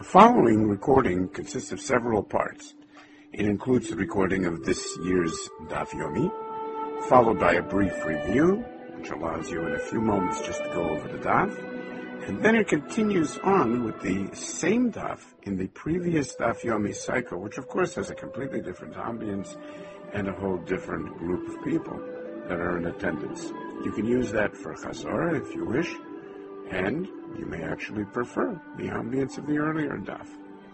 The following recording consists of several parts. It includes the recording of this year's Daf Yomi, followed by a brief review, which allows you in a few moments just to go over the Daf, and then it continues on with the same Daf in the previous Daf Yomi cycle, which of course has a completely different ambience and a whole different group of people that are in attendance. You can use that for Chazor if you wish, and you may actually prefer the ambience of the earlier Daf.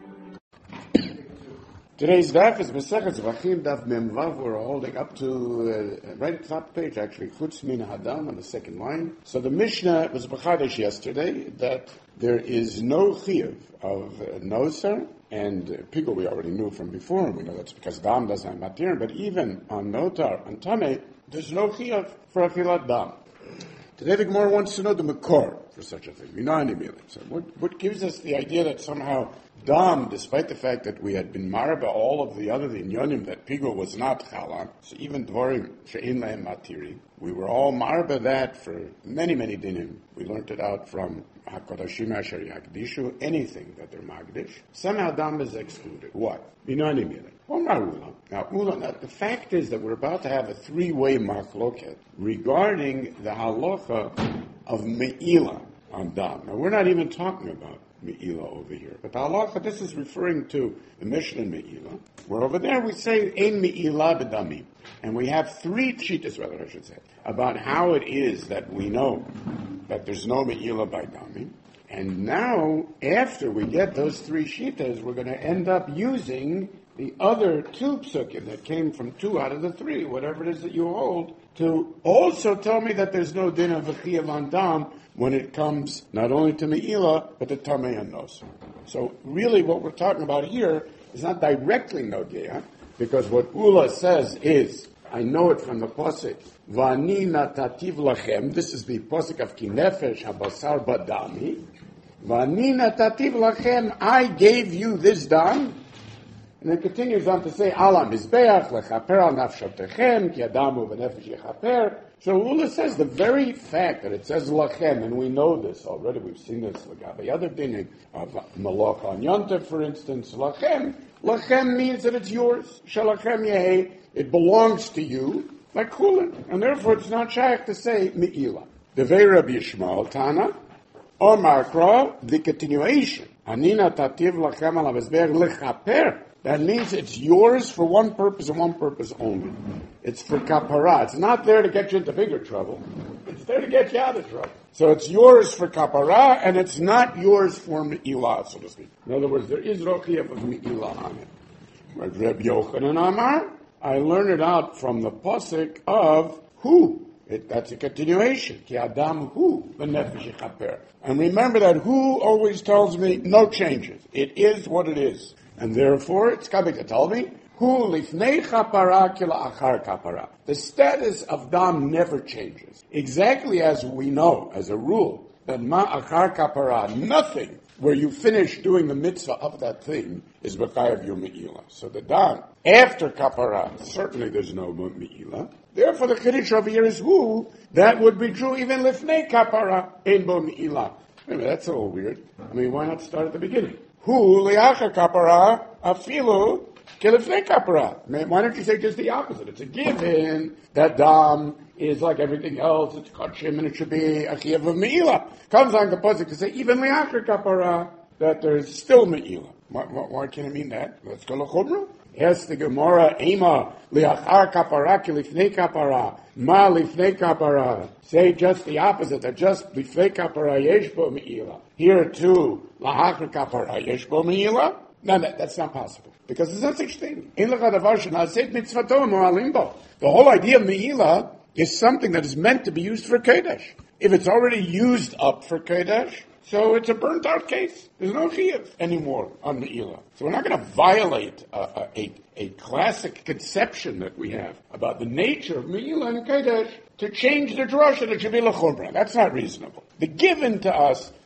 Today's Daf is Masechet Zvachim Daf Memvav. We're holding up to right at the top of the page, actually, Chutz Min Hadam on the second line. So the Mishnah was B'chadesh yesterday that there is no chiyuv of Nosar and Pigul we already knew from before, and we know that's because Dam doesn't have Matir, but even on Notar and Tameh, there's no chiyuv for Achilat Dam. Today the Gemara wants to know the Makor for such a thing. We know So what gives us the idea that somehow Dam, despite the fact that we had been marba all of the other inyonim, that Pigul was not Chalan, so even Dvorim She'in Lahem Matiri, we were all marba that for many, many dinim. We learned it out from HaKodashim Asher Yakdishu, anything that they're Magdish. Somehow Dam is excluded. What? Now, the fact is that we're about to have a three-way machloket regarding the halacha of Me'ila on Dam. Now, we're not even talking about Me'ila over here. But the halacha, this is referring to the Mishnah in Me'ila, where over there we say, Ein Me'ila b'damim. And we have three shitas, rather I should say, about how it is that we know that there's no Me'ila by damim. And now, after we get those three shitas, we're going to end up using the other two psukim that came from two out of the three, whatever it is that you hold, to also tell me that there's no din of v'chiyav on dam when it comes not only to Me'ila, but to Tamei and Nosar. So really what we're talking about here is not directly Nogea, because what Ula says is, I know it from the Pasuk, Vani natativ lachem, this is the Pasuk of Kinefesh habasar badami, Vani natativ lachem, I gave you this dam, and it continues on to say, Ala mizbeach lechaper al nafshotechem, ki adamu v'nefesh yechaper. So Ula says the very fact that it says lachem, and we know this already, we've seen this, the other dinim of malach on yontev, for instance, lachem means that it's yours, shalachem yehi, it belongs to you, like chulin, and therefore it's not shaykh to say me'ila. Devei Rabbi Yishmael Tana, Omar Kra, the continuation, Anina tativ lachem al mizbeach lechaper. That means it's yours for one purpose and one purpose only. It's for kapara. It's not there to get you into bigger trouble. It's there to get you out of trouble. So it's yours for kapara, and it's not yours for me'ilah, so to speak. In other words, there is rochiyah of me'ilah on it. But Reb Yochanan Amar, I learned it out from the pasuk of who. That's a continuation. Ki adam hu v'nefesh yechaper. And remember that who always tells me no changes. It is what it is. And therefore, it's coming to tell me, hu lifnei chapara kila achar kapara. The status of dam never changes. Exactly as we know, as a rule, that ma achar kapara, nothing where you finish doing the mitzvah of that thing is b'chayav your me'ila. So the dam, after kapara, certainly there's no me'ila. Therefore, the chiddush over here is who, that would be true even lifnei kapara, ein bo me'ila. Maybe that's a little weird. I mean, why not start at the beginning? Hu liacha kapara afilu kelifnei kapara. Why don't you say just the opposite? It's a given that dam is like everything else. It's kachim and it should be a chiyuv of me'ila. Comes on the pasuk to say even liacha kapara that there's still me'ila. Why can't it mean that? Let's go l'chumra. Yes, the Gemara ema liachar kapara kelifnei kapara ma lifnei kapara. Say just the opposite. That just lifnei kapara yesh bo me'ila. Here too, lahachar kapara yesh bo me'ila. No, that's not possible because there's no such thing. In the whole idea of me'ila is something that is meant to be used for kodesh. If it's already used up for kodesh, so it's a burnt out case. There's no chiyuv anymore on me'ila. So we're not going to violate a classic conception that we have about the nature of me'ila and kodesh to change the drush and it should be l'chumra. That's not reasonable. The given to us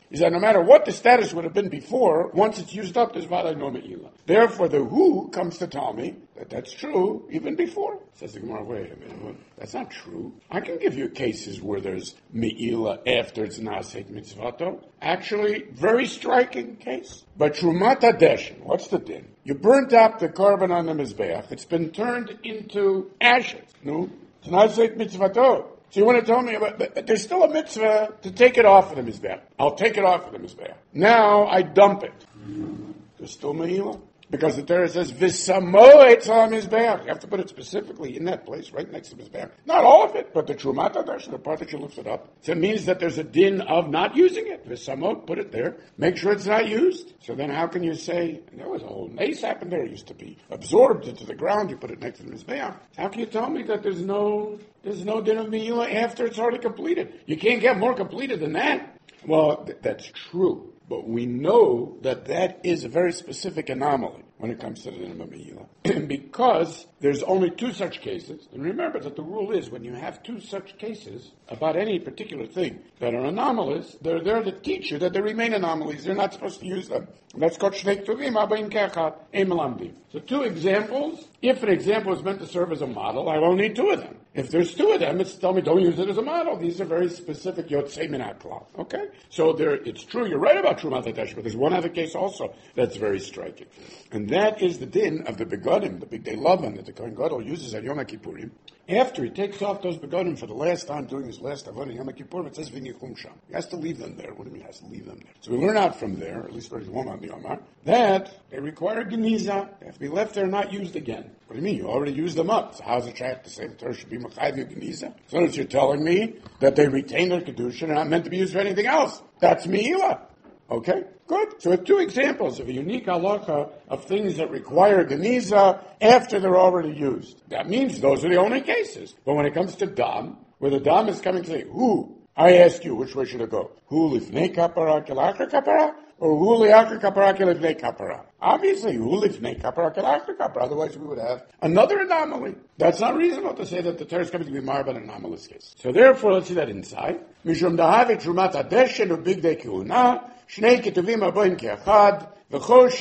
is that no matter what the status would have been before, once it's used up, there's Vaday no Me'ila. Therefore, the who comes to tell me that that's true even before. Says the Gemara, wait a minute, that's not true. I can give you cases where there's Me'ila after it's Naseit Mitzvato. Actually, very striking case. But Trumat HaDeshen, what's the din? You burnt up the carbon on the Mizbeach. It's been turned into ashes. No? It's Naseit Mitzvato. So you want to tell me but there's still a mitzvah to take it off of the Mizbeach. I'll take it off of the Mizbeach. Now I dump it. There's still Me'ila. Because the Torah says, V'samoetz al Mizbeach. You have to put it specifically in that place, right next to Mizbeach. Not all of it, but the Trumat HaDeshen, the part that you lifted up. So it means that there's a din of not using it. V'samot, put it there. Make sure it's not used. So then how can you say, there was a whole nace happened there. It used to be absorbed into the ground. You put it next to the Mizbeach. How can you tell me that there's no din of Me'ila after it's already completed? You can't get more completed than that. Well, that's true. But we know that that is a very specific anomaly when it comes to the din of Me'ila. Because there's only two such cases. And remember that the rule is when you have two such cases about any particular thing that are anomalous, they're there to teach you that they remain anomalies. They're not supposed to use them. And that's called Shnei Ketuvim, Abayin Kechad, Ein Melamdim. So two examples. If an example is meant to serve as a model, I will need two of them. If there's two of them, it's tell me don't use it as a model. These are very specific Yotzei Min HaKlal. Okay? So it's true, you're right about Trumat HaDeshen, but there's one other case also that's very striking. And that is the din of the begodim, the big day lavan that the Kohen Gadol uses at Yom Kippurim. After he takes off those begodim for the last time doing his last avodah Yom Kippurim, it says v'nichum sham. He has to leave them there. What do you mean he has to leave them there? So we learn out from there, at least there's one on the Yomar, that they require geniza. They have to be left there, not used again. What do you mean? You already used them up. So how's it trying to say the Torah should be Machayev Geniza? So that you're telling me that they retain their Kedusha and are not meant to be used for anything else. That's Me'ila. Okay? Good. So we have two examples of a unique halacha of things that require Geniza after they're already used. That means those are the only cases. But when it comes to Dam, where the Dam is coming to say, who? I ask you, which way should it go? Who lifnei kapara kelachar kapara? Or who liachar kapara kelifnei kapara? Obviously, who lifnei kapara kelachar kapara? Otherwise, we would have another anomaly. That's not reasonable to say that the Torah is coming to be marred by an anomalous case. So therefore, let's see that inside. Mishum dahave trumat hadeshen ubigdei kihuna shnei ketuvim aboim keachad. Says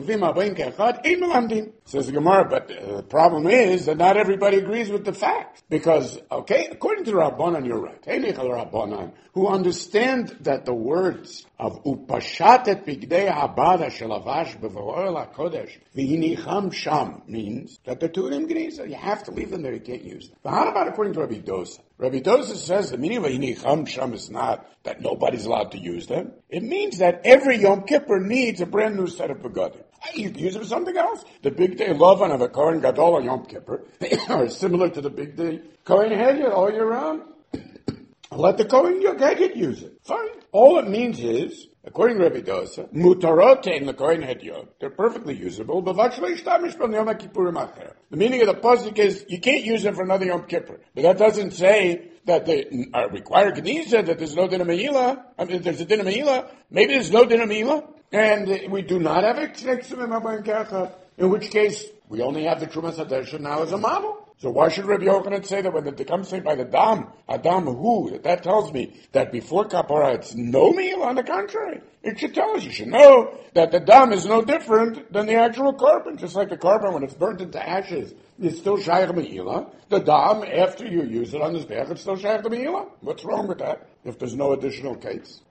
the Gemara, but the problem is that not everybody agrees with the fact. Because, okay, according to the Rabbanan, you're right. Rabbanan, who understand that the words of Upashatet Bigdei Habada Shelavash B'Vo'el HaKodesh V'hinicham Sham means that the Turim Geniza, you have to leave them there, you can't use them. But how about according to Rabbi Dosa? Rabbi Dosa says the meaning of V'hinicham Sham is not that nobody's allowed to use them. It means that every Yom Kippur needs a brand new set of begodim. You can use it for something else. The big day Lavan of a Kohen Gadol on Yom Kippur are similar to the big day Kohen Hedyot all year round. Let the Kohen Hedyot use it. Fine. All it means is, according to Rabbi Dosa, mutarote in the Kohen Hedyot, they're perfectly usable, but the meaning of the pasuk is, you can't use them for another Yom Kippur. But that doesn't say that they require Geniza, that there's no din of Me'ila. I mean, there's a din of Me'ila. Maybe there's no din of Me'ila. And we do not have it, in which case, we only have the Trumas HaDeshen now as a model. So why should Rabbi Yochanan say that when it comes by the Dam, Adam who, that tells me that before Kapara it's no meal? On the contrary, it should tell us, you should know that the Dam is no different than the actual carbon. Just like the carbon, when it's burnt into ashes, it's still Shaykh Me'ila. The Dam, after you use it on this bath, it's still Shaykh Me'ila. What's wrong with that, if there's no additional case?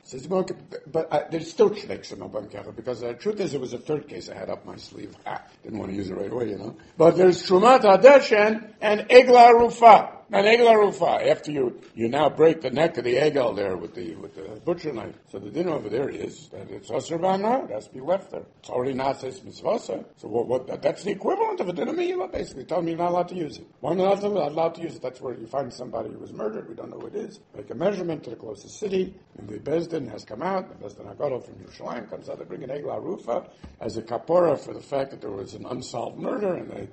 But there's still Shnei Ketuvim, because the truth is it was a third case I had up my sleeve. Didn't want to use it right away, But there's Trumat HaDeshen and Egla Rufa. Now, Egla Rufa, after you now break the neck of the egel there with the butcher knife. So the dinner over there is that it's Asr V'Hana, it has to be left there. It's already not says Mitzvasa. So that's the equivalent of a dinner meal, basically. Tell me you're not allowed to use it. Why not allowed to use it? That's where you find somebody who was murdered, we don't know who it is. Make a measurement to the closest city, and the Bezdin has come out, the Bezdin HaGadol from Yerushalayim comes out, they bring an Egla Rufa as a kapora for the fact that there was an unsolved murder,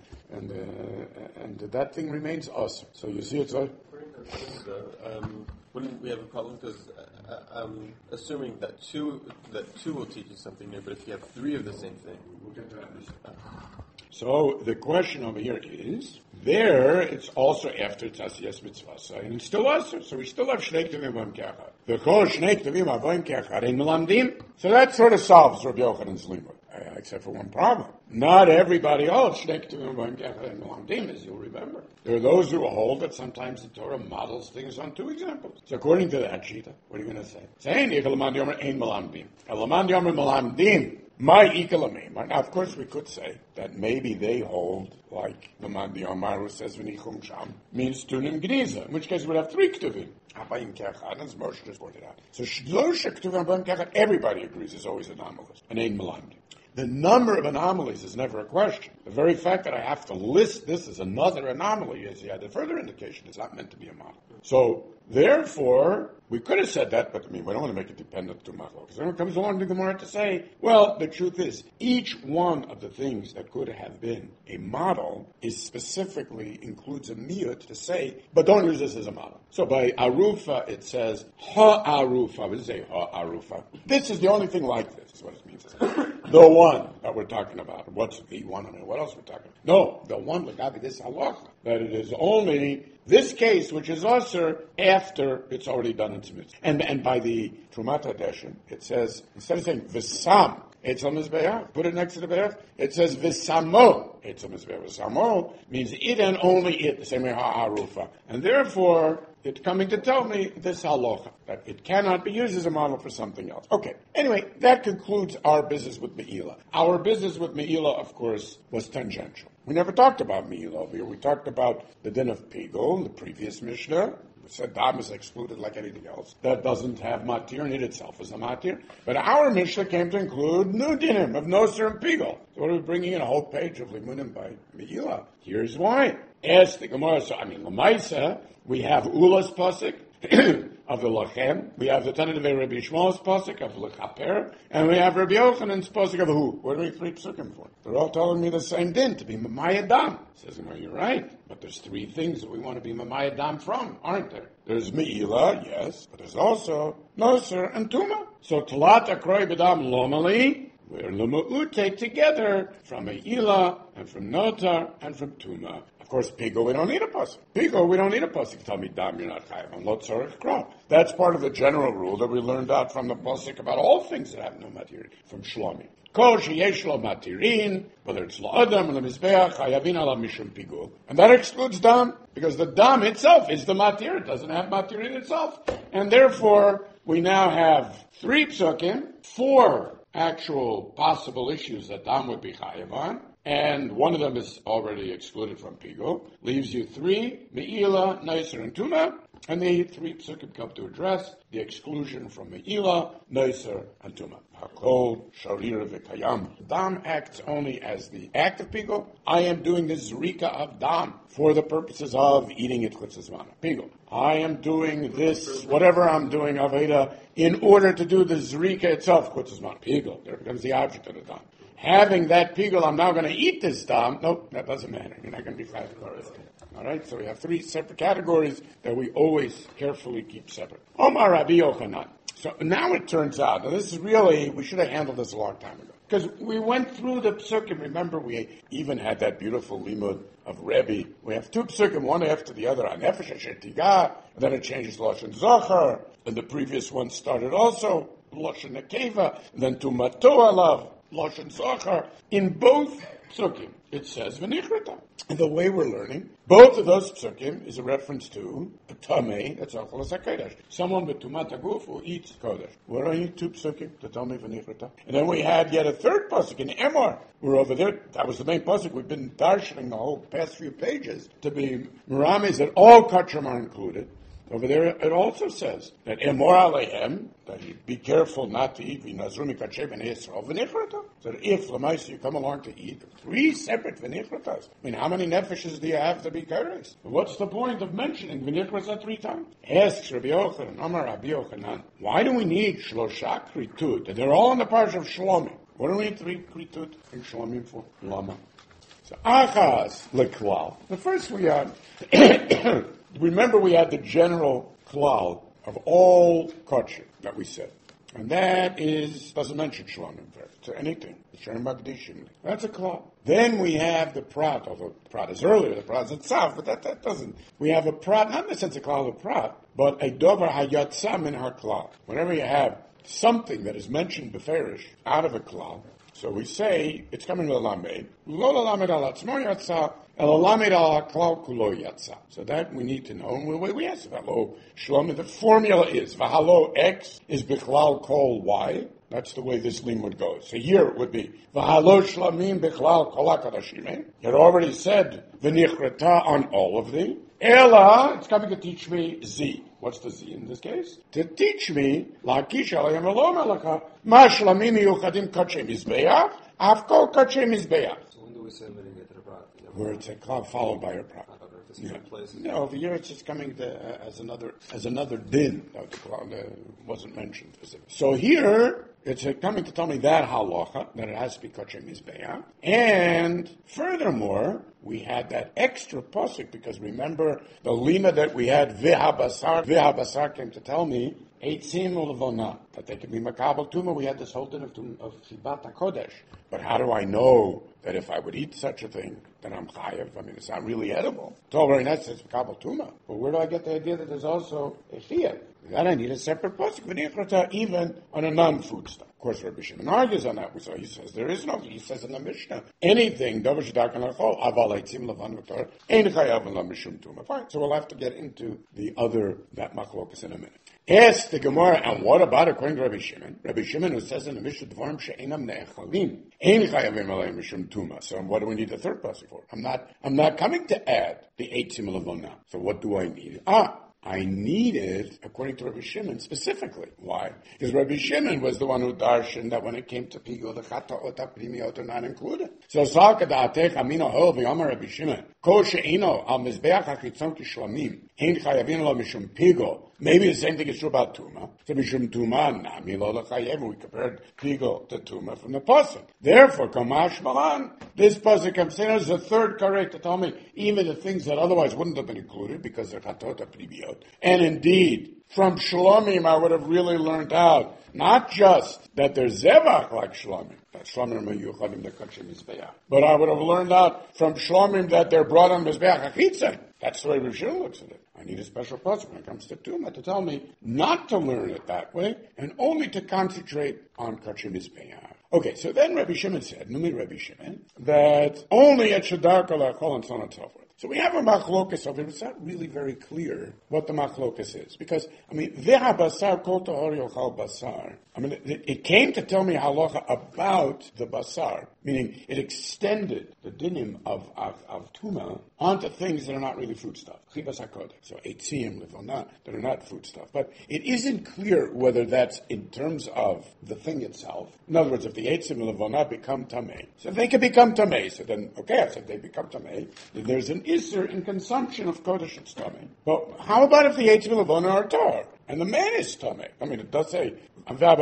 and that thing remains us. So you see it's like... Wouldn't we have a problem? Because I'm assuming that two will teach you something new, but if you have three of the same thing... We'll get to that. So the question over here is, there it's also after Tzasiyas Mitzvah, and it's still us, so we still have Shnei Ketuvim B'Hem Kechad. So that sort of solves Rabbi Yochanan's limud, except for one problem. Not everybody holds Shnei Ketuvim V'Boim Kechad Ein Melamdim, as you'll remember. There are those who hold that sometimes the Torah models things on two examples. So according to that shita, what are you going to say? Say, Lamad Yomer Ein Melamdim. Lamad Yomer Melamdim. My ikalamim. Now, of course, we could say that maybe they hold like the Mandi Omar who says v'nichum sham means tunim gniza, in which case we'd have three ketuvim. Abayim kechad, as Moshe just pointed out. So shlosha ketuvim abayim kechad, everybody agrees is always anomalous. An ein melamdim. The number of anomalies is never a question. The very fact that I have to list this as another anomaly is yet a further indication it's not meant to be a model. So, therefore, we could have said that, but we don't want to make it dependent to machlok. Because then it comes along to the Gemara to say, well, the truth is, each one of the things that could have been a model is specifically includes a miyut to say, but don't use this as a model. So by arufa, it says, ha-arufa. What does it say, ha-arufa? This is the only thing like this, is what it means. The one that we're talking about. What's the one? I mean, what else we're talking about? No, the one, l'gabi this halacha. That it is only this case, which is usher, after it's already done in tzimutz. And by the Trumat Hadeshin, it says, instead of saying v'sam, Eitzel Mizbeach, put it next to the Beach, it says v'samo, Eitzel Mizbeach. V'samo means it and only it, the same way ha'arufa. And therefore, it's coming to tell me this halacha, that it cannot be used as a model for something else. Okay, anyway, that concludes our business with Me'ilah. Our business with Me'ilah, of course, was tangential. We never talked about Me'ilah over here. We talked about the din of Pigol in the previous Mishnah. We said Dam is excluded like anything else. That doesn't have matir, and it itself is a matir. But our Mishnah came to include new dinim of Noser and Pigol. So what are we bringing in? A whole page of Limunim by Me'ilah. Here's why. Ask the Gemara, Lamaisa, we have Ula's pasuk of the Lachem, we have the Tanakh Rabbi Shmuel's pasuk of Lechaper, and we have Rabbi Yochanan's pasuk of who? What are we three psukim for? They're all telling me the same din, to be Mamayadam. Says, no, you're right, but there's three things that we want to be Mamayadam from, aren't there? There's Me'ilah, yes, but there's also Noser and Tuma. So Talat Akroi B'dam Lomali, where L'mu'ut take together from Me'ilah and from Notar and from Tuma. Of course, Pigo, we don't need a pasuk. Pigo, we don't need a pasuk. Tell me, Dam, you're not chayav on lo tzorich krah. That's part of the general rule that we learned out from the pasuk about all things that have no matir from Shlomi. Kol sheyesh lo matirin, whether it's lo adam or lo mizbeach, chayavin alav mishum pigo, and that excludes Dam because the Dam itself is the matir. It doesn't have matir in itself, and therefore we now have three psukim, four actual possible issues that Dam would be chayav on. And one of them is already excluded from Pigo. Leaves you three, Me'ilah, Noser, and Tuma. And the three psukim come to address the exclusion from Me'ilah, Noser, and Tuma. Hakol, Sharir, V'Kayam. Dam acts only as the act of Pigo. I am doing the Zrika of Dam for the purposes of eating it Chutzazmana. Pigo. I am doing this, whatever I'm doing, Aveda, in order to do the Zrika itself, Chutzazmana. Pigo. There becomes the object of the Dam. Having that pigul, I'm now going to eat this Dam. Nope, that doesn't matter. You're not going to be five categories. All right, so we have three separate categories that we always carefully keep separate. Omar Rabbi Yochanan. So now it turns out, and this is really, we should have handled this a long time ago. Because we went through the psukim. Remember, we even had that beautiful limud of Rebbe. We have two psukim, one after the other, on Nefesh Asher Tiga, and then it changes Lashon Zohar, and the previous one started also, Lashon Nekeva, and then Tumato Alav. Lashon Zohar, in both psukim, it says v'nichrata. And the way we're learning, both of those psukim is a reference to a tamei, that's Achalas HaKodesh. Someone with tumat haguf who eats kodesh. Where are you two psukim, the tamei v'nichrata? And then we had yet a third pasuk in Emor. We're over there, that was the main pasuk. We've been darshaning the whole past few pages to be Meramis that all kachrim are included. Over there, it also says that Emor Alehem, that you be careful not to eat v'nazrumi kacheh b'nei Yisrael v'nichrata. So that if Lamais you come along to eat three separate v'nichratas, I mean, how many nefeshes do you have to be kares? What's the point of mentioning v'nichrata three times? Asks Rabbi Yochanan, Amar Rabbi Yochanan, why do we need shlosha kritut? They're all in the parsha of Shlomi. What do we need three kritut in Shlomi for? Lama. So achas leklal. The first we had. Remember, we had the general klal of all kosher that we said. And that doesn't mention Shlomim there. To anything. Shem Magdishim. That's a klal. Then we have the prat, although the prat is earlier, the prat is itself, but that doesn't. We have a prat, not in the sense of klal of prat, but a dover hayatzam in har klal. Whenever you have something that is mentioned beferish out of a klal, so we say it's coming to the lamed. Lo lamed al atzmo yatsa, el lamed al klal kulo yatsa. So that we need to know. And we ask about lo shlomim. The formula is v'halo x is bichlal kol y. That's the way this limud goes. So here it would be v'halo shlamim bichlal kol hakadashim. It already said v'nichrata on all of them. Ella, it's coming to teach me Z. What's the Z in this case? To teach me, Lakish alayim elo melaka, ma shlamim yuchadim kachem izbeach, afko kachem izbeach. So when do we say limiting it to the prat? Where it's a klal followed by a prat. No, over here it's just coming as another din that wasn't mentioned. So here it's coming to tell me that halacha, that it has to be kachem izbeach. And furthermore, we had that extra pasuk, because remember the lima that we had, Vihabasar came to tell me, Eitzim u'levona, that they could be makabel tuma. We had this whole din of Chibat HaKodesh. But how do I know that if I would eat such a thing, then I'm chayav? I mean, it's not really edible. It's all very nice, it's makabel tuma. But where do I get the idea that there's also a chiyah? Then I need a separate pasuk, even on a non-food stuff. Of course, Rabbi Shimon argues on that. So he says there is no. He says in the Mishnah, anything fine. So we'll have to get into that machlokas in a minute. Ask the Gemara, and what about according to Rabbi Shimon? Rabbi Shimon, who says in the Mishnah, Dvarim she'enam ne'echalim, ein chayavim alayim mishum tuma. So what do we need the third pasuk for? I'm not coming to add the eitzim levona. So what do I need? I need it, according to Rabbi Shimon, specifically. Why? Because Rabbi Shimon was the one who darshaned that when it came to Pigul, the Chata'ot HaPrimiot are not included. So, Sal Kada'atech Amino Hol V'Yomer Rabbi Shimon, Kol She'ino Al Mizbeach HaChitzon Kishlamim, Ein Chayavin Lo Mishum Pigul. Maybe the same thing is true about Tuma. So Mishum Tuma, Nami Lo L'Chayev, we compared Pigul to Tuma from the Pasuk. Therefore, Kamash Malan, this Pasuk comes in as a third correct to tell me even the things that otherwise wouldn't have been included because they're Chata'ot HaPrimiot. And indeed, from Shlomim, I would have really learned out not just that there's Zevach like Shlomim, that Shlomim are Yuchadim, the Kachem Mizbeach, but I would have learned out from Shlomim that they're brought on Mizbeach HaChitzon. That's the way Rishon looks at it. I need a special pasuk when it comes to Tumah to tell me not to learn it that way and only to concentrate on Kachem Mizbeach. Okay, so then Rabbi Shimon said, Numi Rabbi Shimon, that only at Shadar Kalachol and so on and so forth. So we have a machlokas over here. It's not really very clear what the machlokas is. Because, Veha basar kol tahor yochal basar. It came to tell me halacha about the basar, meaning it extended the dinim of tuma onto things that are not really food stuff. Chibas hakodesh, so eitzim, levona, that are not food stuff. But it isn't clear whether that's in terms of the thing itself. In other words, if the eitzim and levona become tamei, so if they can become tamei, so then, okay, I said they become tamei, then there's an isser in consumption of kodesh and tamei. But how about if the eitzim and levona are tar? And the man is tamei. It does say, but not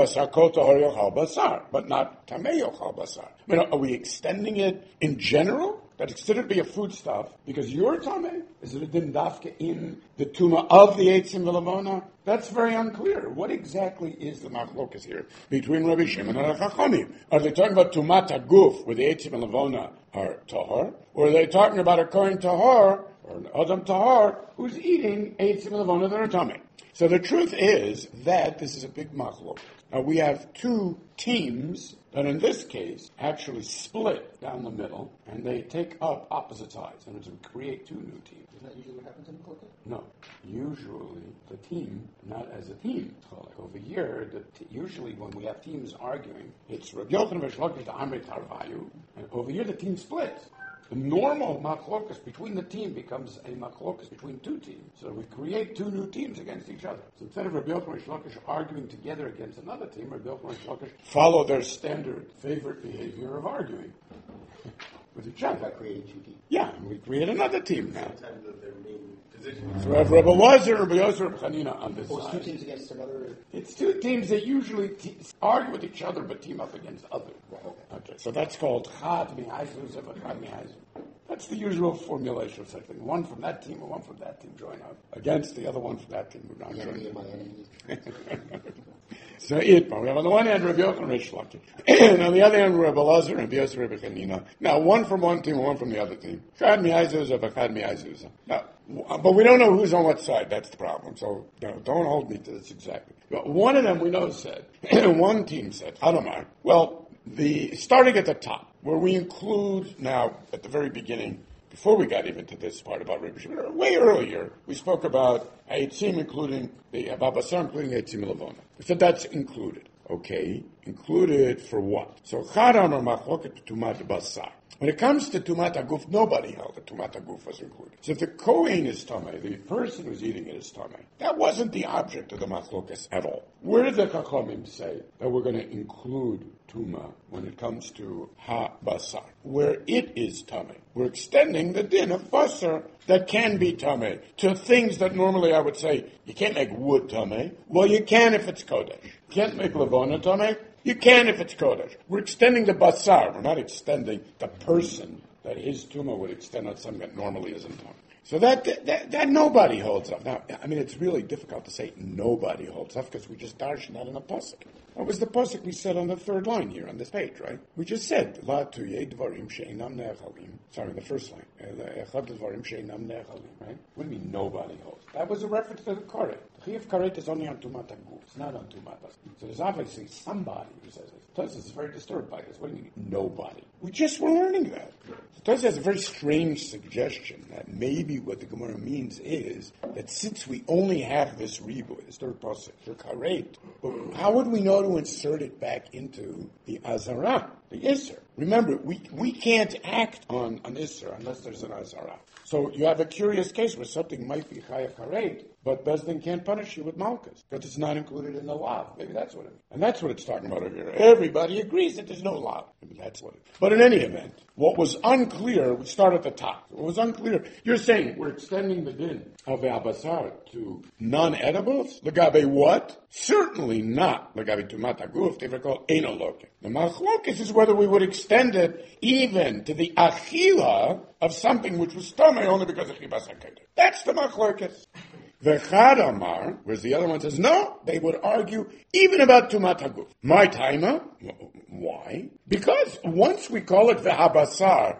tamei yochal basar. Are we extending it in general? That it's considered to be a foodstuff because you're tamei? Is it a din dafka in the tuma of the eitzim v'lavona? That's very unclear. What exactly is the machlokas here between Rabbi Shimon and the Chachamim? Are they talking about tumat haguf, where the eitzim and lavona are tahor, or are they talking about a kohen tahor or an adam tahor who's eating eitzim and lavona that are tamei? So the truth is that this is a big machlokas. Now we have two teams that in this case actually split down the middle, and they take up opposite sides, and to create two new teams. Isn't that usually what happens in the Kotel? No. Usually the team, not as a team. So like over here, usually when we have teams arguing, it's Rabbi Yochanan v'Shlokish to Amrei Tarvayu, and over here the team splits. The normal machlokas between the team becomes a machlokas between two teams. So we create two new teams against each other. So instead of Rabbi Yochanan and Shlokish arguing together against another team, Rabbi Yochanan and Shlokish follow their standard favorite behavior of arguing with each other. That created two teams. Yeah, and we create another team now. Sometimes their main position. So we have Rabbi Lazar, Rabbi Yosef, Rabbi Chanina on this It's side. two teams against another. It's two teams that usually argue with each other but team up against others. Okay, so that's called Chad Mihaizu Zevachad Mihaizu. That's the usual formulation of such a thing. One from that team or one from that team join up against the other one from that team who not join up. So Itmar. We have on the one hand Rabbi Yochanan and Rish Lakish. And on the other hand, Rabbi Elazar and Rabbi Yosef Rabbi Chanina. Now, one from one team, one from the other team. Chad mi'azuza, v'chad mi'azuza. Now, but we don't know who's on what side. That's the problem. So don't hold me to this exactly. But one of them we know said, one team said, Hadamar. Well, starting at the top, where we include now at the very beginning, before we got even to this part about Rebbe Shimon, way earlier, we spoke about Haitzim, including the Babasar, including Haitzim Levona. We said that's included. Okay, included for what? So Chadam or Machloket Tumat Basar. When it comes to Tumat Aguf, nobody held that Tumat Aguf was included. So if the Kohen is Tameh, the person who's eating it is Tameh, that wasn't the object of the Machlokas at all. Where did the Chachamim say that we're going to include Tuma when it comes to Ha-Basar? Where it is Tameh. We're extending the din of Basar that can be Tameh to things that normally I would say, you can't make wood Tameh. Well, you can if it's Kodesh. You can't make Levona Tameh. You can if it's Kodesh. We're extending the Basar. We're not extending the person that his Tumah would extend on something that normally isn't Tameh. So that nobody holds up. Now, I mean, it's really difficult to say nobody holds up because we just darshan that in a pasuk. What was the pasuk we said on the third line here on this page, right? We just said, La tuyei dvarim she'inam ne'echalim. Sorry, the first line. Echad dvarim she'inam ne'echalim, right? What do you mean nobody holds? That was a reference to the karet. The chiyuv karet is only on tumat haguf. It's not on tumat basar. So there's obviously somebody who says it. Tosis is very disturbed by this. What do you mean nobody? We just were learning that. Tosis has a very strange suggestion that maybe what the Gemara means is that since we only have this ribu, this third pasuk, for karet, how would we know to insert it back into the azara, the isser? Remember, we can't act on an isser unless there's an azara. So you have a curious case where something might be chayav karet, but Bezdin can't punish you with malchus because it's not included in the law. Maybe that's what it means. And that's what it's talking about over here. Everybody agrees that there's no law. Maybe that's what it is. But in any event, what was unclear, we start at the top. What was unclear, you're saying we're extending the din of the abasar to non-edibles? Legabe what? Certainly not legabe tumat haguf. They were called enoloke. The machlokes is whether we would extend it even to the achila of something which was tamei only because of chibas hakeder. That's the machlokes. The Chad Amar, whereas the other one says, no, they would argue even about Tumat Haguf. My timer, why? Because once we call it V'habasar,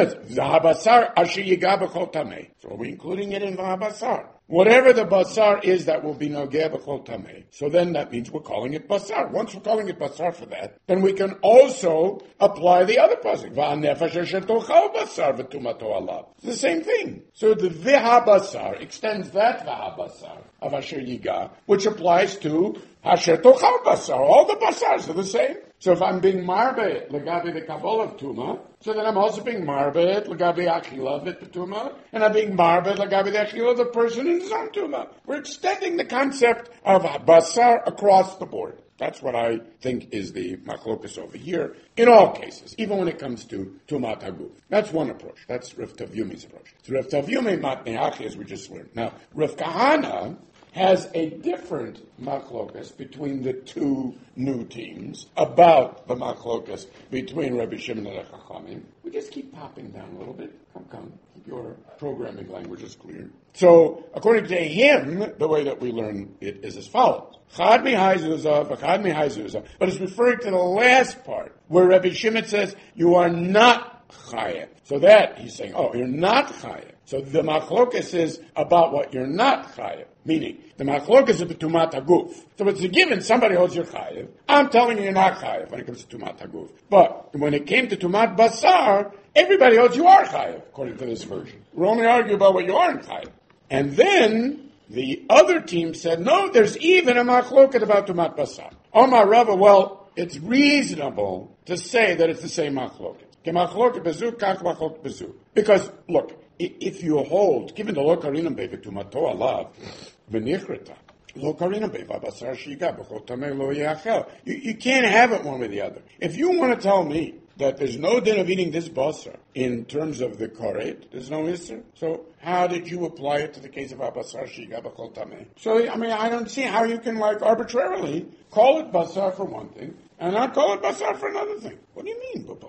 V'habasar Asher Yiga B'chol Tameh. So are we including it in V'habasar? Whatever the basar is, that will be nogeh b'chol tameh. So then that means we're calling it basar. Once we're calling it basar for that, then we can also apply the other pasuk. V'anefesh asher tochal basar v'tumato alav. It's the same thing. So the v'ha basar extends that v'ha basar of asher yiga, which applies to asher tochal basar. All the basars are the same. So if I'm being marbeh legabe the kabbalah of tuma, so then I'm also being marbeh legabe achila of tuma, and I'm being marbeh legabe the achila of the person in his own tuma. We're extending the concept of basar across the board. That's what I think is the machlokas over here in all cases, even when it comes to tumat haguf. That's one approach. That's Rav Tavyumi's approach. So Rav Tavyumi matneachi, as we just learned. Now Rav Kahana has a different machlokas between the two new teams about the machlokas between Rabbi Shimon and the Chachamim. We just keep popping down a little bit. Come. Keep your programming languages clear. So, according to him, the way that we learn it is as follows. Chad mihai zuzah, v'chad mihai zuzah. But it's referring to the last part, where Rabbi Shimon says, you are not chayev. So that, he's saying, you're not chayev. So the machlokas is about what you're not chayev. Meaning, the machlokas is the tumat haguf. So it's a given, somebody holds your chayev. I'm telling you you're not chayev when it comes to tumat haguf. But when it came to tumat basar, everybody holds you are chayev, according to this version. We're only arguing about what you aren't chayev. And then the other team said, no, there's even a machloket about tumat basar. Omar Rava, well, it's reasonable to say that it's the same machloket. Because, look, if you hold, given the lo karinam beva tumato alav, v'nichreta, lo karinam beva basar shiga b'chol tamei lo yachel. You can't have it one with the other. If you want to tell me that there's no din of eating this basar in terms of the karet, there's no isser. So how did you apply it to the case of abasar shiga b'chol tamei? So, I don't see how you can, arbitrarily call it basar for one thing and not call it basar for another thing. What do you mean?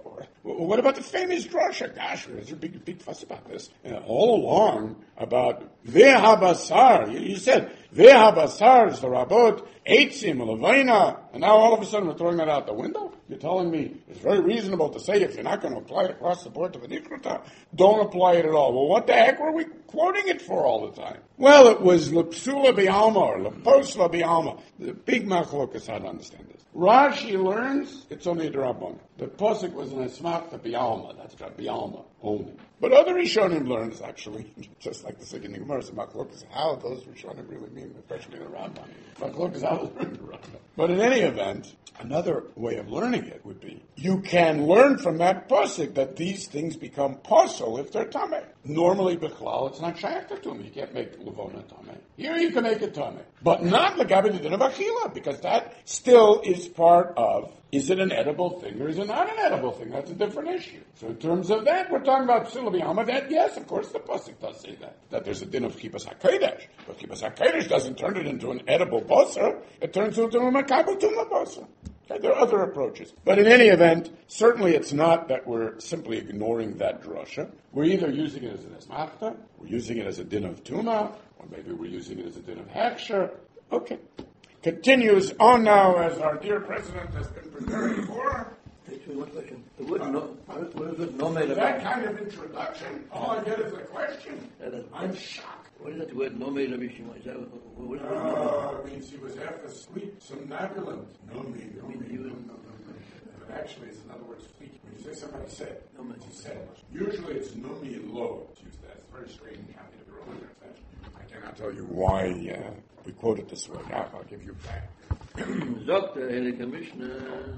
Well, what about the famous drasha? Gosh, there's a big fuss about this. All along about Ve'habasar. You said Ve'habasar is the Rabot, Eitzim, Levaina, and now all of a sudden we're throwing that out the window? You're telling me it's very reasonable to say if you're not going to apply it across the board to the Nikrata, don't apply it at all. Well, what the heck were we quoting it for all the time? Well, it was Lepsula Bi'alma or Leposla Bi'alma. The big machlokas had to understand this. Rashi learns it's only a drabon. The posuk was an esmach Bi'alma. That's Bi'alma only. But other Rishonim learns actually, just like the second Gemara, machlokas how those Rishonim really mean, especially the Rambam. Machlokas how to learn the Rambam. But in any event, another way of learning it would be, you can learn from that posuk that these things become posel if they're tameh. Normally, bichlal, it's not shaykh to tumah. You can't make levona tameh. Here you can make it tameh. But not legabe the din of achila, because that still is part of, is it an edible thing or is it not an edible thing? That's a different issue. So in terms of that, we're talking about psula b'yama. That, yes, of course, the pasuk does say that there's a din of chipas hakodesh. But chipas hakodesh doesn't turn it into an edible basar. It turns it into a makabel tumah basar. Okay, there are other approaches. But in any event, certainly it's not that we're simply ignoring that drasha. We're either using it as an esmachta, we're using it as a din of tumah, or maybe we're using it as a din of haksher. Okay. Continues on now as our dear president has been preparing for. One question. The word what is it? No made That kind of introduction, all I get is a question. I'm shocked. What is that word? No made of Shima? Is that what is it means he was half asleep, somnambulent. No me. But actually, it's in other words, sleep. When you say somebody said, he said. Usually it's no me low. It's used that. It's very strange how they do it. I cannot tell you why we quote it this way. Now, I'll give you back. Dr. Commissioner.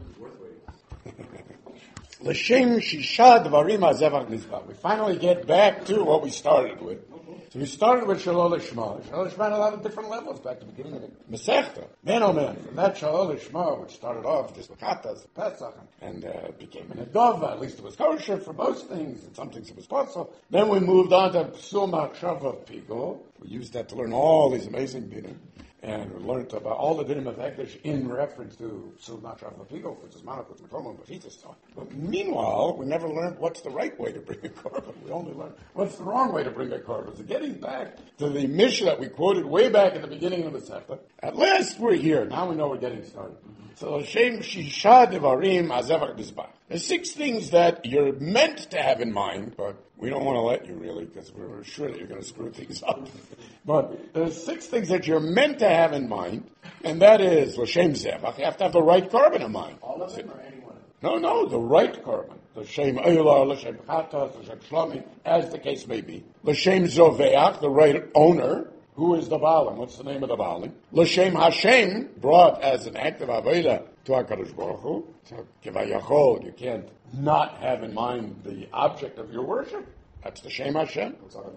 L'shem shisha dvarim hazevach nizbah. We finally get back to what we started with. So we started with Shalol Lishma. Shalol Lishma had a lot of different levels back to the beginning of the Masechta. Man, oh man, from that Shalol Lishma, which started off just with Chatas, Pesach, and became an Adova, at least it was kosher for most things, and some things it was possible. Then we moved on to Psul Machshava Pigo. We used that to learn all these amazing dinim. And we learned about all the dinim of Ekdesh in reference to Psul Machshava Pigo, which is Malachut, Mekom, and Bachitas. But meanwhile, we never learned what's the right way to bring a korban. We only learned what's the wrong way to bring a korban. So getting back to the Mishnah that we quoted way back at the beginning of the Masechta, at last we're here. Now we know we're getting started. So Hashem Shisha Devarim Azevach Dizbach. There's 6 things that you're meant to have in mind, but we don't want to let you really, because we're sure that you're going to screw things up. But there's 6 things that you're meant to have in mind, and that is L'Shem Zevach. You have to have the right korban in mind. All of them or any one? No, the right korban. L'Shem Eilah, L'Shem Chatas, L'Shem Shlomim, as the case may be. L'Shem Zoveach, the right owner. Who is the Baalim? What's the name of the Baalim? L'Shem Hashem, brought as an act of Avodah to HaKadosh Baruch Hu. So, Kivayachol, you can't not have in mind the object of your worship. That's the Shem Hashem.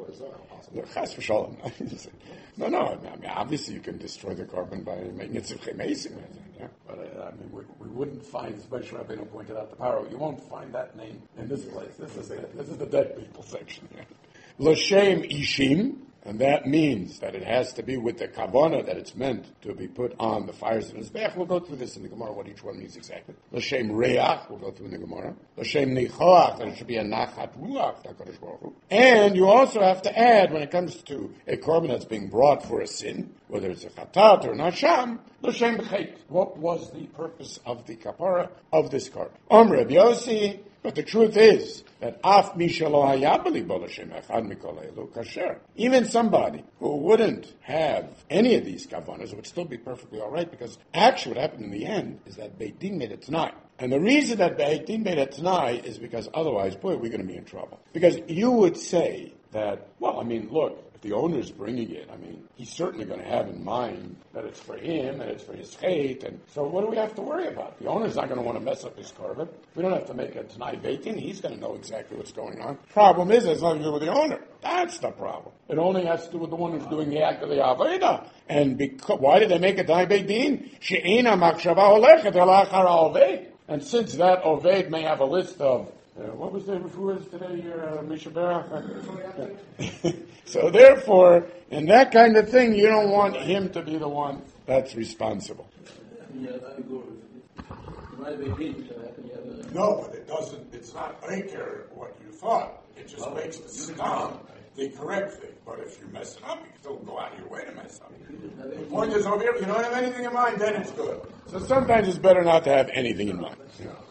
Chas v'sholom. No. I mean, obviously you can destroy the korban by making it tzivchei meisim. Yeah? But we wouldn't find, especially Rabbeinu pointed out the Paro, you won't find that name in this place. This is the dead people section. Yeah? L'Shem Ishim. And that means that it has to be with the kavanah that it's meant to be put on the fires of the Mizbeach. We'll go through this in the Gemara, what each one means exactly. L'shem reach, we'll go through in the Gemara. L'shem nichoach, that it should be a nachat ruach, HaKadosh Baruch Hu. And you also have to add, when it comes to a korban that's being brought for a sin, whether it's a chatat or an asham, l'shem b'chet. What was the purpose of the kapara of this korban? Reb Yossi. But the truth is that af mishalo hayabali bolashem echad mikol elu kasher. Even somebody who wouldn't have any of these kavanas would still be perfectly all right, because actually what happened in the end is that Beit Din made it tonight. And the reason that Beit Din made it tonight is because otherwise, boy, we're going to be in trouble. Because you would say that, well, I mean, look, if the owner's bringing it, I mean, he's certainly going to have in mind that it's for him and it's for his chait, and so what do we have to worry about? The owner's not going to want to mess up his korban. We don't have to make a Tanai Beitin. He's going to know exactly what's going on. Problem is, it's nothing to do with the owner. That's the problem. It only has to do with the one who's doing the act of the Aveda. And why did they make a Tanai Beitin? She'ena makshava holechet elachar ha'oved. And since that Oved may have a list of what was the refuahs today here, Misha Berach? So therefore, in that kind of thing, you don't want him to be the one that's responsible. No, but it doesn't, it's not Eiker what you thought. It just makes the Stam the correct thing. But if you mess it up, you can still go out of your way to mess up. The point is over here, if you don't have anything in mind, then it's good. So sometimes it's better not to have anything in mind.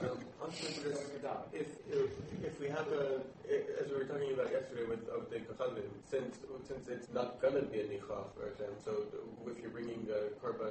If we have as we were talking about yesterday with the Kachalim, since it's not going to be a nichach, so if you're bringing a korban...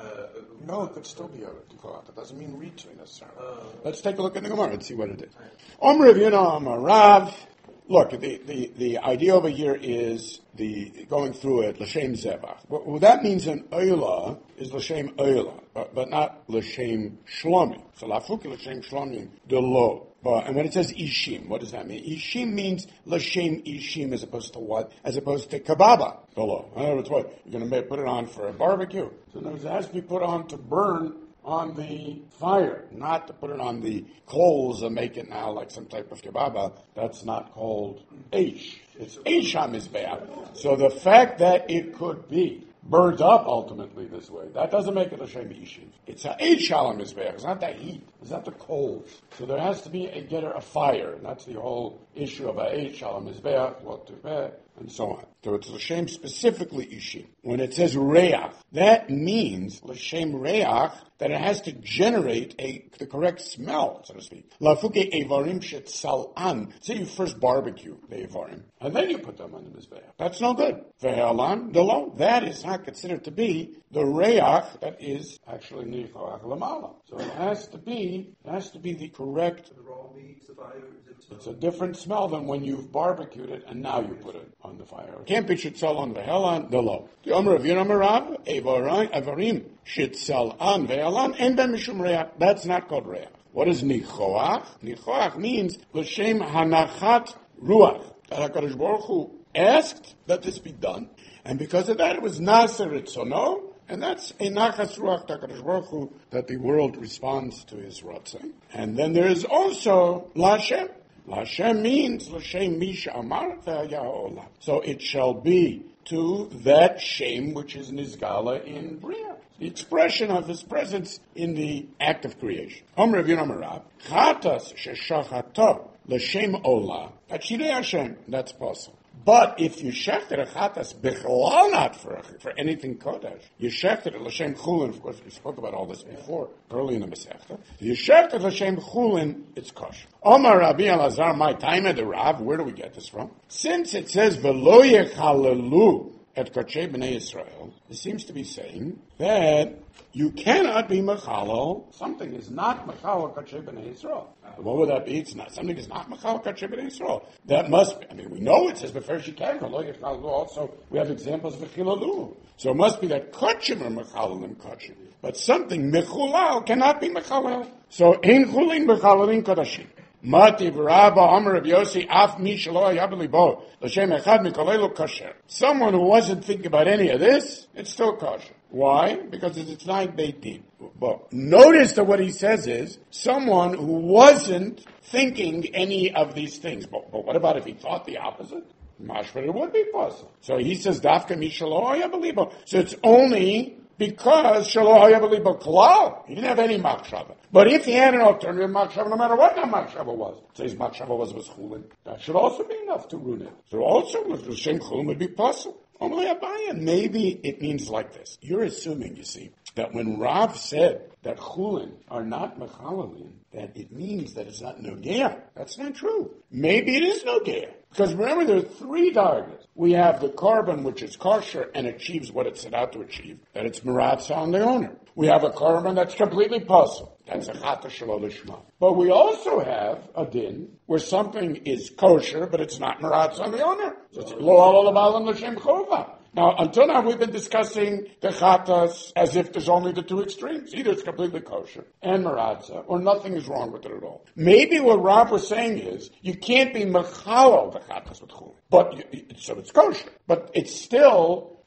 no, it could still be a nichach. That doesn't mean reaching necessarily. Let's take a look at the Gemara and see what it is. Omer Rav Yuna, Omer Rav. Look, the idea over here is the going through it, l'shem zevach. What that means in Oyla is l'shem Oyla, but not l'shem shlomi. So lafuki l'shem shlomi de lo. And when it says ishim, what does that mean? Ishim means l'shem ishim as opposed to what? As opposed to kababa de lo. In other words, what? You're going to put it on for a barbecue. So in other words, it has to be put on to burn on the fire, not to put it on the coals and make it now like some type of kebaba. That's not called eish. It's eish hamizbeach. So the fact that it could be burned up ultimately this way, that doesn't make it a shem ishim. It's a eish hamizbeach. It's not the heat. It's not the coals. So there has to be a fire, and that's the whole issue of a eish hamizbeach, what to be, and so on. So it's l'shem specifically ishim. When it says reach, that means l'shem reach that it has to generate the correct smell, so to speak. Lafuke evarim shet salan. Say you first barbecue the evarim, and then you put them on the mizbeach. That's no good. Ve'elan delo. That is not considered to be the reach that is actually nichach lamala. So it has to be the correct. The raw meat, the fire. It's a different smell than when you've barbecued it and now you put it on the fire. It can't be shitzal on ve'elan delo. The Omer of Yonam Rav evarim shitzal on ve'elan and ben mishum reach. That's not called reach. What is nichoach? Nichoach means l'shem hanachat ruach. HaKadosh Baruch Hu asked that this be done, and because of that it was naser ritzono, and that's a nachas ruach HaKadosh Baruch Hu, that the world responds to his ratzon. And then there is also Lashem. Lashem means Lashem Misha Amar Ve'ayah. So it shall be to that shame which is Nizgala in Bria, the expression of his presence in the act of creation. Omer Rav Yonam Rav, Chatas Sheshachato L'Shem Ola, Achidei Hashem, that's possible. But if you shechted a chatas bichlal, not for anything kodesh, you shechted it l'shem chulin. Of course, we spoke about all this before, early in the Masechta. You shechted l'shem chulin, it's kosher. Omar Rabbi Elazar, my time at the Rav. Where do we get this from? Since it says v'lo yechalelu et kodesh b'nei Yisrael, it seems to be saying that you cannot be mechalel. Something is not mechalel kodesh b'nei Yisrael. What would that be? It's not. Something is not mechalel kodesh b'nei Yisrael. That must be. I mean, we know it says, but first you can. Also, we have examples of chilalu. So it must be that kodesh are mechalel and kodesh. But something mechulal cannot be mechalel. So ein chulin mechalelin kodeshim. Mativ Rabba Amar Rav Yossi Af Mi Shelo Yabli Bo L'Shem Echad Mikolelu Kosher. Someone who wasn't thinking about any of this, it's still kosher. Why? Because it's not Beit Din. But notice that what he says is someone who wasn't thinking any of these things. But what about if he thought the opposite? Mashra, it would be possible. So he says Dafka Mi Shelo Yabli Bo. So it's only because Shelo Hayabali Klal, he didn't have any machshava. But if he had an alternative machshava, no matter what that machshava was, say his machshava was chulin, that should also be enough to ruin it. So also, with the same chulin would be possible. Maybe it means like this. You're assuming, you see, that when Rav said that chulin are not mechalalin, that it means that it's not nogea. That's not true. Maybe it is nogea. Because remember, there are three dargas. We have the korban, which is kosher and achieves what it set out to achieve, that it's meratza on the owner. We have a korban that's completely possible. That's a chata shelo lishma. But we also have a din where something is kosher, but it's not meratza on the owner. So it's lo alabalam l'shem chova. Now, until now, we've been discussing the chatas as if there's only the two extremes. Either it's completely kosher and meratza, or nothing is wrong with it at all. Maybe what Rav was saying is, you can't be mechalo the chatas with chulin. So it's kosher. But it's still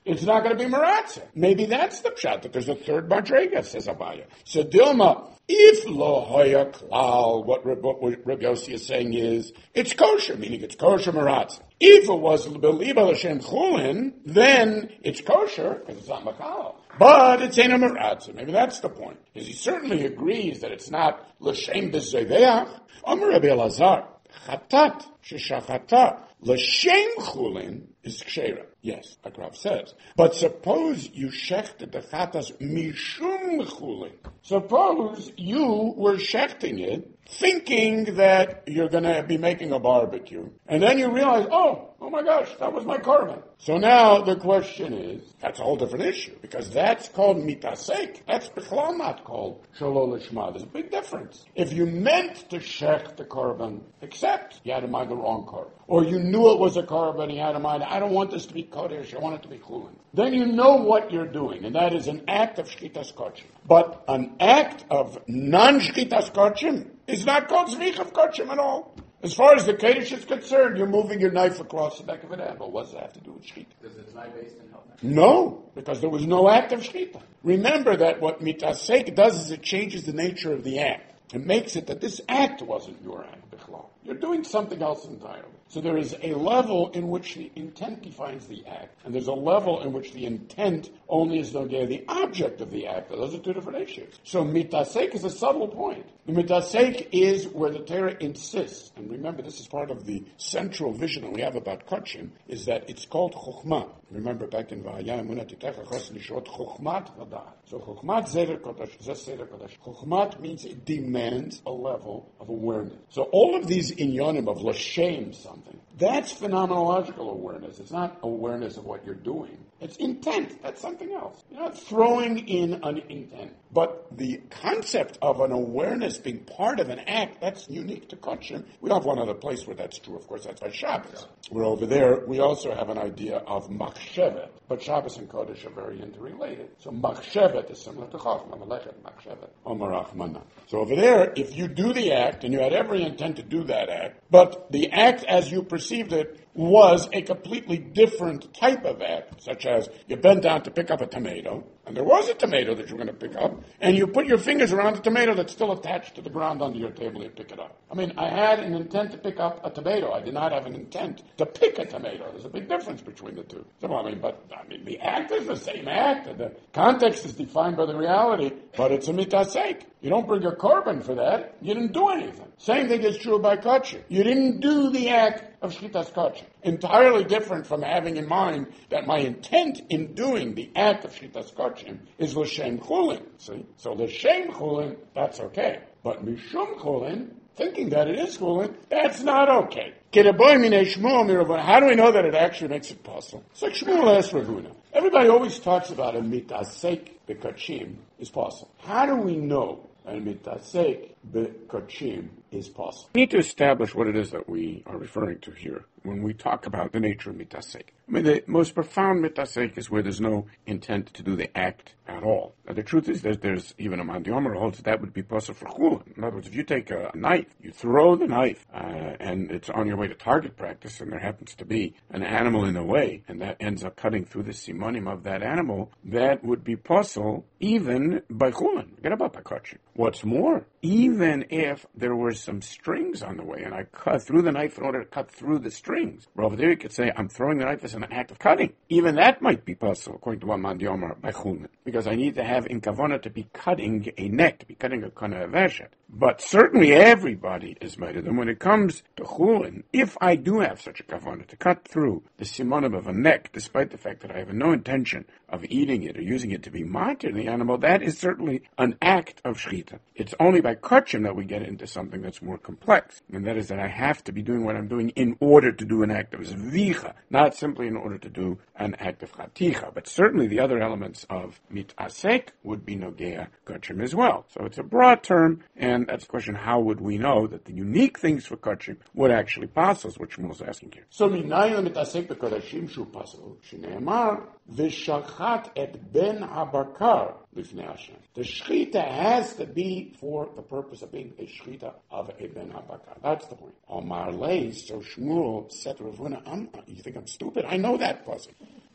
it's not going to be Maratza. Maybe that's the pshat, that there's a third Madrega, says Abaya. So Dilma, if lo hoya klal, what Rabbi Yossi is saying is, it's kosher, meaning it's kosher Maratza. If it was Beliba L'Shem Chulin, then it's kosher, because it's not Machal. But it's Eina Maratza. Maybe that's the point. Because he certainly agrees that it's not L'Shem B'Zeveach. Amar Rabbi Elazar, Chatat, Sheshachata, L'Shem Chulin is Kshera. Yes, like Rav says. But suppose you shechted the chatas mishum chulin. Suppose you were shechting it, thinking that you're going to be making a barbecue, and then you realize, oh my gosh, that was my korban. So now the question is, that's a whole different issue, because that's called mitasek. That's bichlal not called shalol lishma. There's a big difference. If you meant to shech the korban, except you had in mind the wrong korban, or you knew it was a korban, you had in mind, I don't want this to be kodesh, I want it to be chulin. Then you know what you're doing, and that is an act of shchitas kochim. But an act of non-shchitas kochim is not called zvich of kochim at all. As far as the Kaddish is concerned, you're moving your knife across the back of an animal. What does that have to do with Shechita? Does it lie based in health? No, because there was no act of Shechita. Remember that what mitasek does is it changes the nature of the act. It makes it that this act wasn't your act, Bichlal. You're doing something else entirely. So there is a level in which the intent defines the act, and there's a level in which the intent only is the object of the act. Those are two different issues. So mitasek is a subtle point. The mitasek is where the Torah insists, and remember this is part of the central vision that we have about Kochim, is that it's called Chokhmah. Remember back in Vayayim, Chokhmat Vadah. So Chokhmat Zeder Kodesh, Zeder Kodesh. Chokhmat means it demands a level of awareness. So all of these inyonim of l'shem something, that's phenomenological awareness. It's not awareness of what you're doing. It's intent. That's something else. You're not throwing in an intent. But the concept of an awareness being part of an act, that's unique to Kochim. We have one other place where that's true. Of course, that's by Shabbos. We're over there. We also have an idea of machshevet. But Shabbos and Kodesh are very interrelated. So machshevet is similar to Chochmah, Melechet, machshevet, Omer Rachmana. So over there, if you do the act, and you had every intent to do that act, but the act as you perceived it was a completely different type of act, such as you bent down to pick up a tomato, and there was a tomato that you were going to pick up, and you put your fingers around the tomato that's still attached to the ground under your table, you pick it up. I mean, I had an intent to pick up a tomato. I did not have an intent to pick a tomato. There's a big difference between the two. So, the act is the same act, and the context is defined by the reality, but it's a mitasek. You don't bring a korban for that. You didn't do anything. Same thing is true by Kochim. You didn't do the act of Shchitas Kochim. Entirely different from having in mind that my intent in doing the act of Shchitas Kochim is l'shem chulin. See? So l'shem chulin, that's okay. But mishum chulin, thinking that it is chulin, that's not okay. How do we know that it actually makes it possible? It's like Shmuel asked Ravuna. Everybody always talks about a mitasek b'kachim is possible. How do we know a mitasek b'kachim is possible? We need to establish what it is that we are referring to here when we talk about the nature of mitasek. I mean, the most profound mitasek is where there's no intent to do the act at all. Now, the truth is that there's even a Mandiomer holds that would be possible for chulin. In other words, if you take a knife, you throw the knife, and it's on your way to target practice, and there happens to be an animal in the way, and that ends up cutting through the simonim of that animal, that would be possible even by chulin. Forget about by kochim. What's more, even if there were some strings on the way, and I cut through the knife in order to cut through the strings, well, over there you could say, I'm throwing the knife as an act of cutting. Even that might be possible, according to one Mandiomer, by chulin. Because I need to have in kavana to be cutting a neck, to be cutting a kana veshet. But certainly everybody is made. And when it comes to chulin, if I do have such a kavana to cut through the simonim of a neck, despite the fact that I have no intention of eating it or using it to be matir the animal, that is certainly an act of shchita. It's only by kochim that we get into something that's more complex. And that is that I have to be doing what I'm doing in order to do an act of zvicha, not simply in order to do an act of chaticha. But certainly the other elements of mitasek would be nogea kochim as well. So it's a broad term, and that's the question, how would we know that the unique things for kochim would actually pass us, which Shmuel's asking here. So minayim mitasek bekodashim shu pasul, shneimar v'shachat et ben habakar lifnei Hashem. The shchita has to be for the purpose of being a shchita of a ben habakar. That's the point. Omar leis, so Shmuel said to Ravuna, you think I'm stupid? I know that puzzle.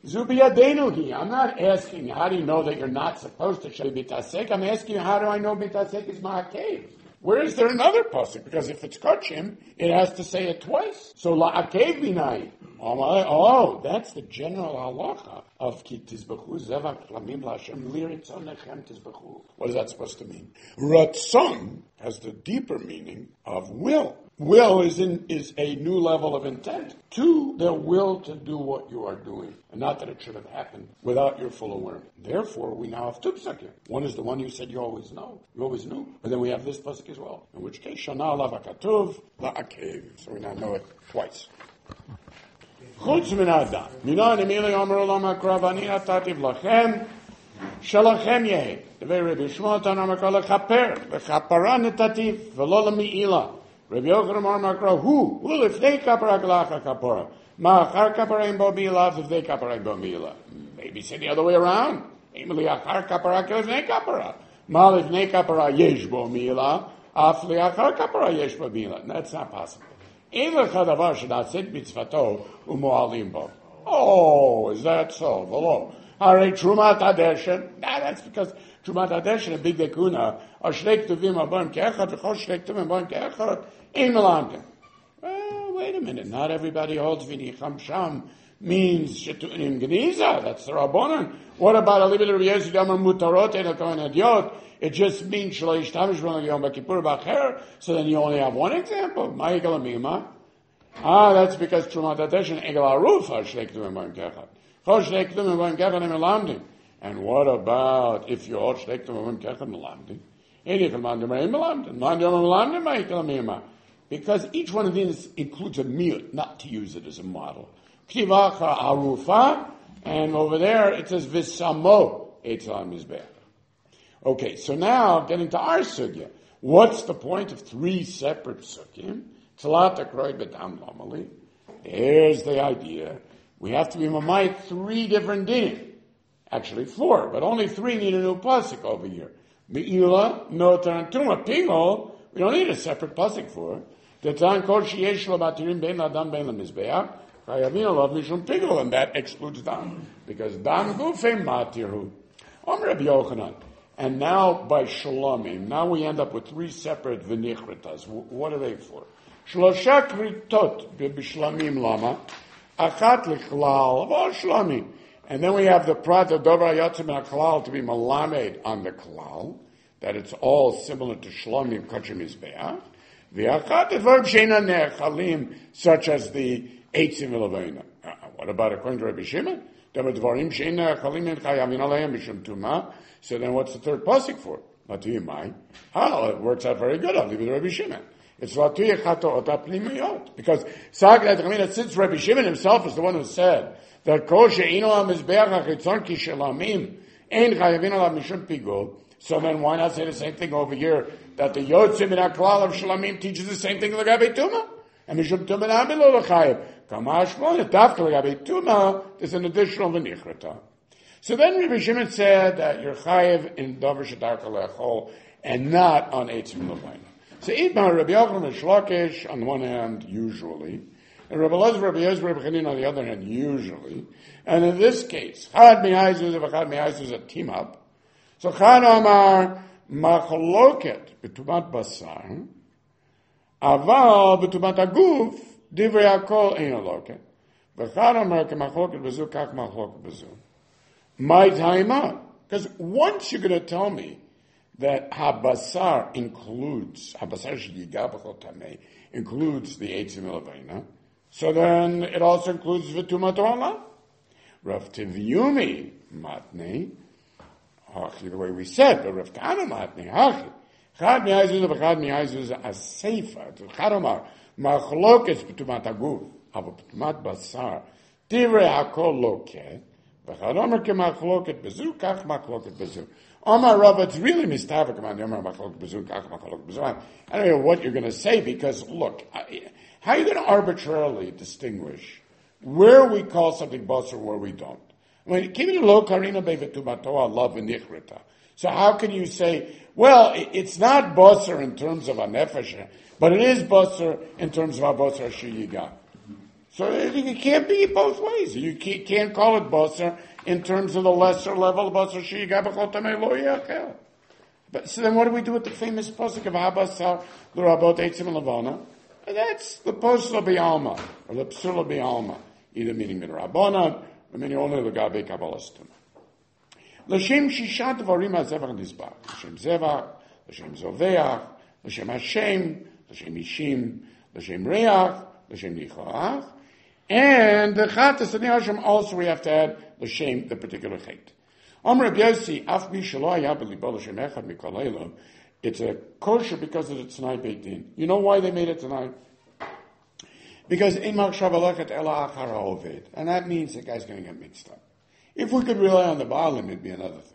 Zubiyadenuhi. I'm not asking how do you know that you're not supposed to shave bitasek. I'm asking you how do I know bitasek is ma'akev? Where is there another pasuk? Because if it's kachim, it has to say it twice. So la'akev binai. Oh, that's the general halacha of ki tizbechu zevach lamim la'Hashem liritzon nechem tizbechu. What is that supposed to mean? Ratzon has the deeper meaning of will. Will is a new level of intent to the will to do what you are doing, and not that it should have happened without your full awareness. Therefore, we now have two psukim. One is the one you said you always know, you always knew, and then we have this pasuk as well. In which case, Shana alav hakatuv la'akev. So we now know it twice. Chutz min adam. Minan emili omer olam hakrav ani atativ lachem shalachem yehi. Devei Rabbi Shmuel tan omer kol lechaper lechapara netativ v'lo lemi'ila. Rabbi Yochanan Amar Makra, who? Well, if they kapara galacha kapara. Ma'achar kapara im bo mi'ila, if they kapara im bo mi'ila. Maybe say the other way around. Imli achar kapara if they kapara. Mal if they kapara yesh bo mi'ila, af li achar kapara yesh bo mi'ila. That's not possible. Eva chadavar shenatzit mitzvato u'mo'alim bo. Oh, is that so? V'lo. Hare trumat adeshen. That's because trumat adeshen, a big dekuna, or shlek tuvim aboim ke'echad, v'chol shlek tuvim aboim ke'echad, ein melamdim. Well, wait a minute. Not everybody holds v'nicham sham means shetunim geniza. That's the Rabbanan. What about Alibid Rabbi Yossi Damar mutarot en hakohen adiot? It just means shlo yishtamish v'lo yom b'kippur b'acher. So then you only have one example. Ma'igel amima. That's because trumat adeshen egel aruf har shlek tuvim aboim ke'echad. Chol shlek tuvim aboim ke'echad ein melamdim. And what about if you all shlek tuvim aboim ke'echad melamdim? Because each one of these includes a miyut, not to use it as a model. Ktivacha arufa, and over there it says visamo etzel mizbeach. Okay, so now getting to our sugya. What's the point of three separate sugim? Tzalat akroy bedam normally. Here's the idea. We have to be mamay three different dinim. Actually four, but only three need a new pasuk over here. Me'ila, notar, and tuma. Pingol, we don't need a separate pasuk for. The tan kol sheyesh lo batirim bein ladam bein lemizbeach, chayavin alav mishum pingol, and that excludes dam. Because dam gufim matiru. Rabbi Yochanan. And now by shalomim, now we end up with three separate v'nichritas. What are they for? Shlosha kritot b'shlamim lama, achat l'chlal, of all shlamim. And then we have the prat of Dover Yatzim and HaKlal to be malamed on the Klal, that it's all similar to Shlomim Kachim Mizbeach. V'achat advarim sheina ne'echalim, such as the Eitzim V'Leveina. What about according to Rabbi Shimon? Advarim sheina ne'echalim en chayavin aleim mishum tumah. So then what's the third pasuk for? Latuyimai. It works out very good. I'll leave it to Rabbi Shimon. It's Latuyah Chatoot HaPnimiyot. Because since Rabbi Shimon himself is the one who said that kol she'ino ha'mizbeach ha'chitzon ki shelamim ein chayavin alav mishum pigul. So then why not say the same thing over here, that the Yotzim in HaKlal of Shalamim teaches the same thing l'gabe Tumah? And mishum Tumah na'amil lo l'chayev. Kamash shmona dafka l'gabe Tumah, there's an additional v'nichrata. So then Rabbi Shimon said that you're chayev in davar shedarka le'echol and not on eitzim l'vayna. So Idmar Rabbi Yochanan and Shlokish on the one hand, usually, and Rabbi Elazar, Rabbi Yezra, Rabbi Chanin on the other hand, usually. And in this case, Chad Mi'ayzuz, if Chad Mi'ayzuz is a team up. So Chad Amar Machloket b'tumat basar, aval b'tumat aguf, divrei hakol ein aloket. V'chad Amar k'machloket b'zu, kach machloket b'zu. My time out. Because once you're going to tell me that habasar includes, habasar sheyiga b'chol tamei, includes the eitzim l'vayna, so then it also includes v'tumat olam. Rav Tivyumi matnei, the way we said, but Rav Kahana matnei, hachi. Chad mi'ayzuz v'chad mi'ayzuz as-seifa, chad omar, machlokes b'tumat aguf, ava b'tumat basar, divrei hakol loket, v'chad omar k'machloket bezu, kach machloket bezu. Omar Rav, it's really mistavak about the Omar machloket bezu, kach machloket bezu. I don't know what you're going to say, because look, how are you going to arbitrarily distinguish where we call something basar and where we don't? I mean, lo karina bevetumatoa love v'nichrita. So how can you say, well, it's not basar in terms of a nefesh, but it is basar in terms of a basar sheyiga? So it can't be both ways. You can't call it basar in terms of the lesser level of basar sheyiga b'chol tamei lo yachel. But so then, what do we do with the famous pasuk of Habasar l'rabot eitzim levana? And that's the posla b'alma or the psula b'alma, either meaning midrabanan or meaning only l'gabe kabbalastim. L'shem shishat dvarim hazevach nizbach, l'shem zevach, l'shem zoveach, l'shem Hashem, l'shem ishim, l'shem reach, l'shem nichach, and the chatas and the Hashem also we have to add l'shem the particular chait. It's a kosher because of the Tanai Beit Din. You know why they made it tonight? Because and that means the guy's going to get mixed up. If we could rely on the Baalim, it'd be another thing.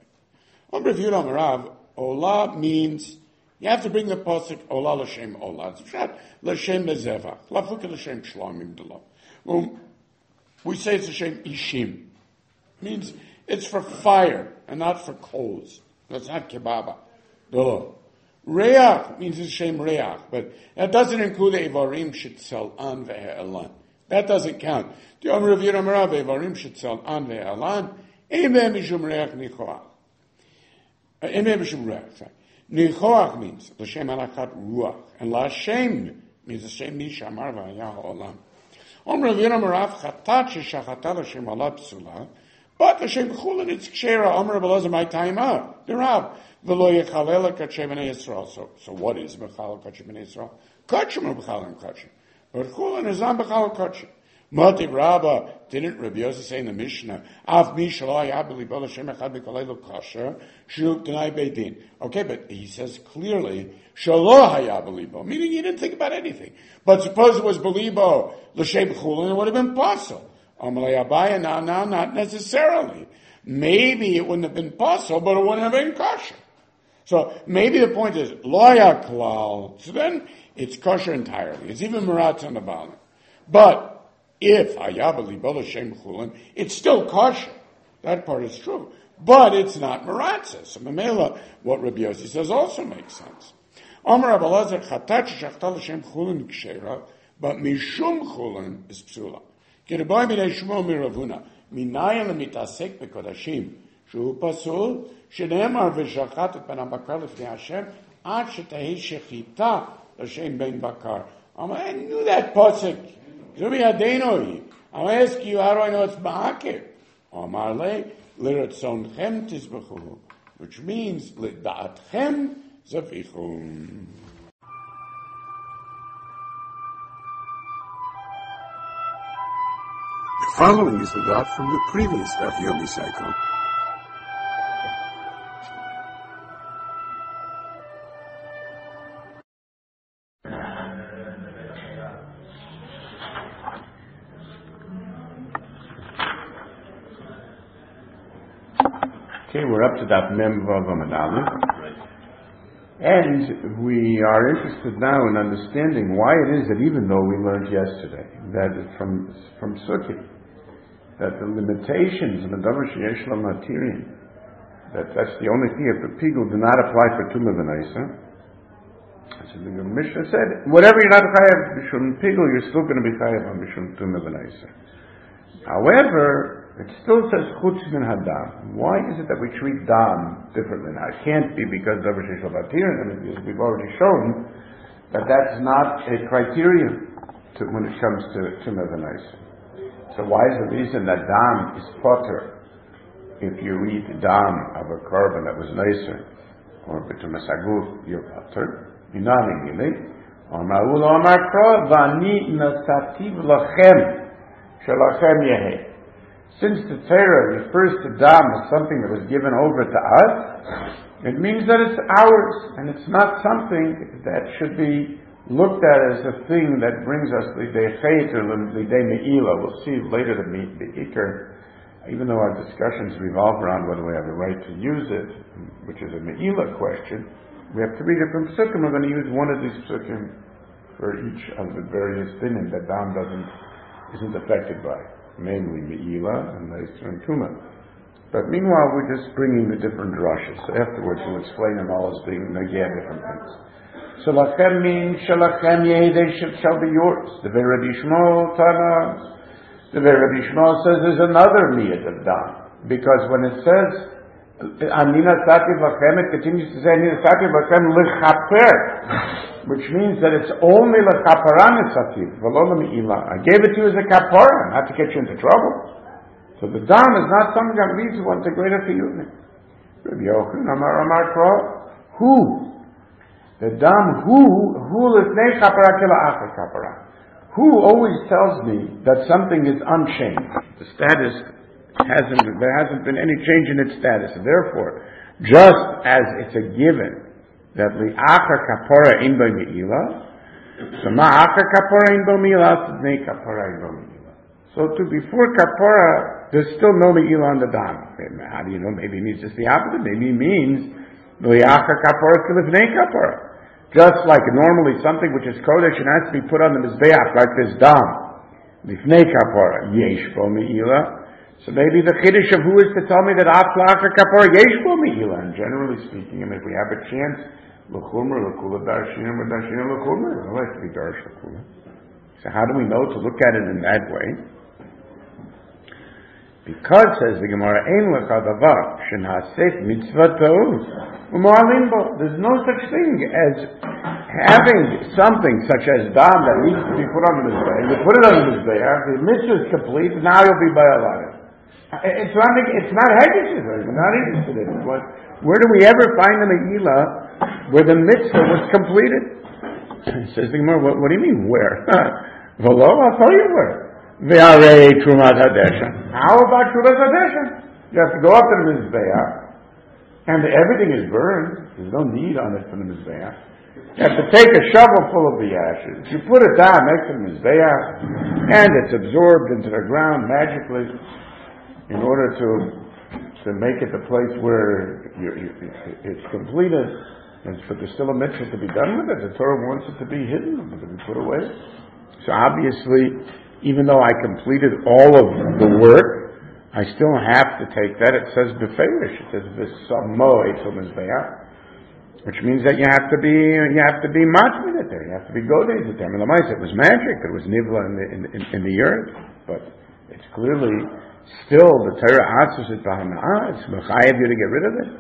Olah means you have to bring the pasuk Olah l'shem Olah. It's l'shem bezevach, lafuk l'shem shlamim d'lo. We say it's l'shem ishim. Means it's for fire and not for coals. That's not kebaba. Reach means it's shem reach, but that doesn't include evarim shitzel an ve'elan. That doesn't count. The Omer of Yiram Rav evarim shitzel an ve'elan emem mishum reach nichoach. Emem mishum reach. Nichoach means l'shem alachat ruach, and l'shem means l'shem mishamar v'ayah ha'olam. Omer of Yiram Rav chatat sheshachata l'shem ala psula. But Hashem Chulin, it's Kshera, Omer Abelazar, my time out. The Rav. V'lo yechalel kachem b'nei Yisrael. So what is B'chal kachem b'nei Yisrael? Kachem or B'chal kachem. But Chulin is on B'chal kachem. Mati Rabba, didn't Rabbi Yosef say in the Mishnah, Av mi shalo hayabeli b'ol Hashem echad b'kolelu kasher, shul t'nai beidin. Okay, but he says clearly, shalo hayabeli bo, meaning he didn't think about anything. But suppose it was belibo, l'shem Chulin, it would have been possible. Amalei Abaya, now, not necessarily. Maybe it wouldn't have been possible, but it wouldn't have been kosher. So maybe the point is, loya klal. So then it's kosher entirely. It's even maratz on the bottom. But if hayabali b'ol Hashem chulin, it's still kosher. That part is true. But it's not maratzah. So Mamela, what Rabbi Yossi says also makes sense. Amar Abelazar chatat shechtal Hashem chulin kshera, but mishum chulin is psula. K'reboy b'nei Shmuel miravuna, minayin l'mitasek b'kodashim, shu pasul, shene'emar v'shachat et ben ha'bakar l'fnei Hashem, ad shetehi shechita l'shem ben bakar. I knew that pasuk. Zubi Adenohi. I'll ask you, how do I know it's Ma'akev? Amar le, l'ratzonchem tizbechu, which means, l'da'atchem zavichum. The following is the dot from the previous Daf Yomi cycle. Okay, we're up to that Mem Vav Amud Aleph. And we are interested now in understanding why it is that even though we learned yesterday that from Sukkot, that the limitations of the Davar Sheyesh Lo Matirin, that's the only thing if the Pigul do not apply for Tumah V'Naisa. So the Mishnah said, whatever you're not Chayav B'Shum Pigul, you're still going to be Chayav on B'Shum Tumah V'Naisa. However, it still says Chutz Min Hadam. Why is it that we treat Dam differently? Now, it can't be because Davar Sheyesh Lo Matirin, and as we've already shown, that that's not a criterion when it comes to Tumah V'Naisa. So why is the reason that dam is potter if you eat dam of a korban that was nicer, or b'tumas haguf you're potter? Minani really. Amar ulo amar kro v'ani nasativ lachem shalachem yehei. Since the Torah refers to dam as something that was given over to us, it means that it's ours, and it's not something that should be looked at as a thing that brings us lidei chait or lidei me'ila. We'll see later the ikar, even though our discussions revolve around whether we have the right to use it, which is a me'ila question, we have 3 different psukim. We're going to use one of these psukim for each of the various dinim that dam isn't affected by, namely me'ila and leiser and tumah. But meanwhile, we're just bringing the different drushes. So afterwards, we'll explain them all as being again different things. Shalachem means Shalachem Yehidei shall be yours. The way Rabbi Shmuel Tana. The way Rabbi Shmuel says there's another miyat of dam. Because when it says Amina Sativ Lachem, it continues to say Amina Sativ Lachem L'chaper, which means that it's only L'chaparan Sativ, V'lo L'mi'ila. I gave it to you as a kapara, not to get you into trouble. So the dam is not something that leads one to greater chiyuvim. Rabbi Yochanan Amar Kro, who? The dam who l'fnei kapara kila acher kapara. Who always tells me that something is unchanged. The status there hasn't been any change in its status. And therefore, just as it's a given that li'acher kapara in bo me'ila, so ma'acher kapara in bo me'ila, l'fnei kapara in bo me'ila. So to before kapara, there's still no me'ila on the dam. How do you know? Maybe it means just the opposite. Maybe it means li'acher kapara to l'fnei kapara. Just like normally something which is kodesh and has to be put on the mizbeach, like this dam, lifnei kapara, yesh bo me'ila. So maybe the chiddush of who is to tell me that aflacha kapara yesh bo me'ila. And generally speaking, if we have a chance, l'chumra l'kula darshinim or darshinim l'chumra, it has to be darsh l'kula. So how do we know to look at it in that way? Because, says the Gemara, ein lecha davar shenaseh mitzvato. There's no such thing as having something such as dam that needs to be put on the mizbeach. You put it on the mizbeach, the mitzvah is complete, now you'll be bayalaya. It's not hegeshis, we're not interested in it. Where do we ever find the me'ilah where the mitzvah was completed? Says the Gemara, what do you mean where? V'lo, I'll tell you where. Ve'arei trumat hadeshen. How about trumat hadeshen? You have to go up to the mizbeach, and everything is burned. There's no need on it for the mizbeach. You have to take a shovel full of the ashes. You put it down next to the mizbeach, and it's absorbed into the ground magically in order to make it the place where it's completed. But there's still a mitzvah to be done with it. The Torah wants it to be hidden, to be put away. So obviously, even though I completed all of the work, I still have to take that. It says beferish. It says v'samo etzol mizbeach, which means that you have to be matmid it there. You have to be goded it there. It was magic. It was nivla in the earth, but it's clearly still the Torah atzos it b'hama'ah. It's mechayev you to get rid of it.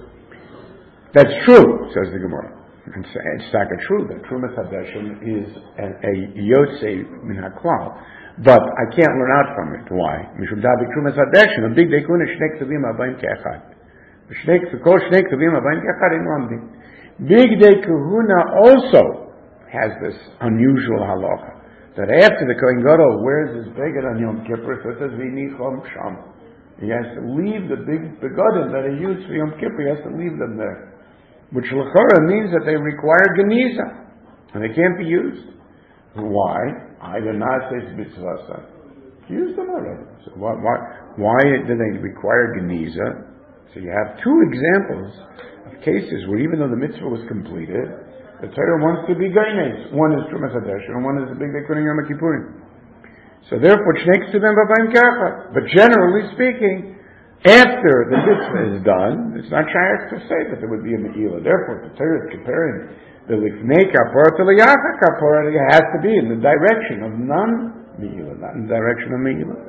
That's true, says the Gemara. It's not true that Trumas Hadeshen is a yotzei min haklal. But I can't learn out from it. Why? Mishum davi Trumas Hadeshen, a big dekuna shnei ktuvim abayim ke'echad. Kol shnei ktuvim abayim ke'echad in one thing. Big Day Kahuna also has this unusual halacha that after the Kohen Gadol wears his beged on Yom Kippur, so it says v'nichom sham. He has to leave the big begadim that he used for Yom Kippur. He has to leave them there, which l'chora means that they require geniza and they can't be used. Why? Either nases mitzvah. Use them already. So why do they require geniza? So you have two examples of cases where even though the mitzvah was completed, the Torah wants to be gaines. One is Trumas Hadeshen, and one is the big day Kunim Yom Kippurim. So therefore, shnei ktuvim b'bayim ke'echad. But generally speaking, after the mitzvah is done, it's not shaykh to say that there would be a me'ilah. Therefore, the Torah is comparing the lifnei kapara to the yacha kapara. It has to be in the direction of non-me'ilah, not in the direction of me'ilah.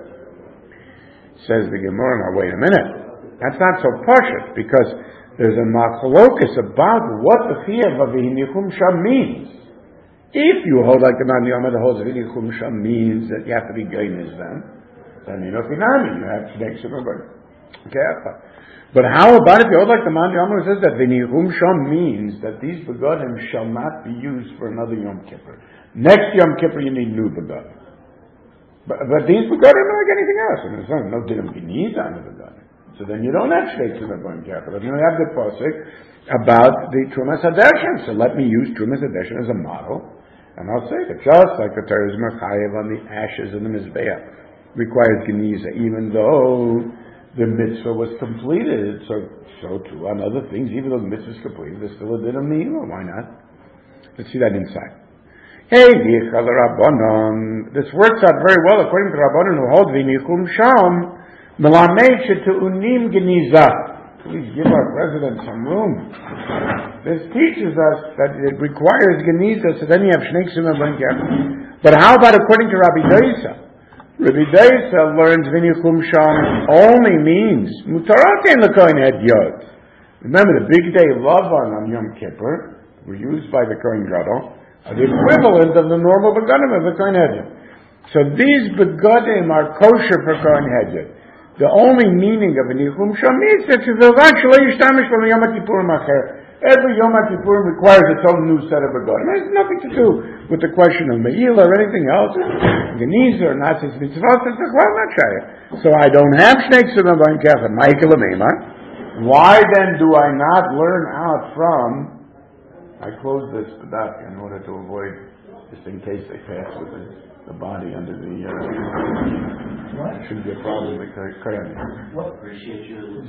Says the Gemara, now wait a minute. That's not so pashut, because there's a machlokus about what the chiyuv of v'hinichum sham means. If you hold like the man Yomad holds v'hinichum sham means that you have to be gainers then you know finami, you have to make some of it. Okay, but how about if you hold like the man Yomad says that v'hinichum sham means that these begadim shall not be used for another Yom Kippur. Next Yom Kippur you need new begadim. But these begadim are like anything else. And there's no dinim geniz on the begadim. So then you don't have Shnei Ktuvim B'Bayim Ke'echad. You have the pasuk about the Trumas Hadeshen. So let me use Trumas Hadeshen as a model, and I'll say that just like the Torah is mechayev on the ashes in the mizbeach requires geniza, even though the mitzvah was completed. So too on other things, even though the mitzvah is completed, there's still a din of me'ilah. Why not? Let's see that inside. Hey, Rabbanon. This works out very well according to Rabbanon who hold v'nichum sham. Melamed shetu'unim geniza. Please give our president some room. This teaches us that it requires Geniza, so then you have Shnei Ksumim Ben Kechad. But how about according to Rabbi Doisa? Rabbi Doisa learns V'nichum Sham only means Mutaratein L'Kohen Hedyot. Remember, the big day Lavan on Yom Kippur were used by the Kohen Gadol are the equivalent of the normal begadim of the Kohen Hedyot. So these begadim are kosher for Kohen Hedyot. The only meaning of a Nichum Sham means that every Yom Kippur requires its own new set of begadim. It has nothing to do with the question of Me'ila or anything else. Geniza or Nasis Mitzvot, so I don't have Shnei Ksumim Ben Kechad, Michael Amemar. Why then do I not learn out from? I close this Padak in order to avoid, just in case they pass with the body under the. It shouldn't be a problem with Kohen. What? Appreciate you.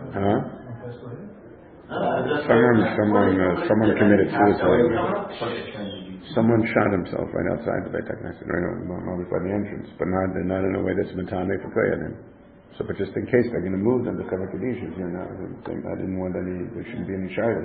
Someone committed suicide. Someone shot himself right outside the Beit HaKnesset, right by the entrance, but not in a way that's Matane for Kohen. So, but just in case they're going to move them to Kavah Kedishas, I didn't want there shouldn't be any shilas.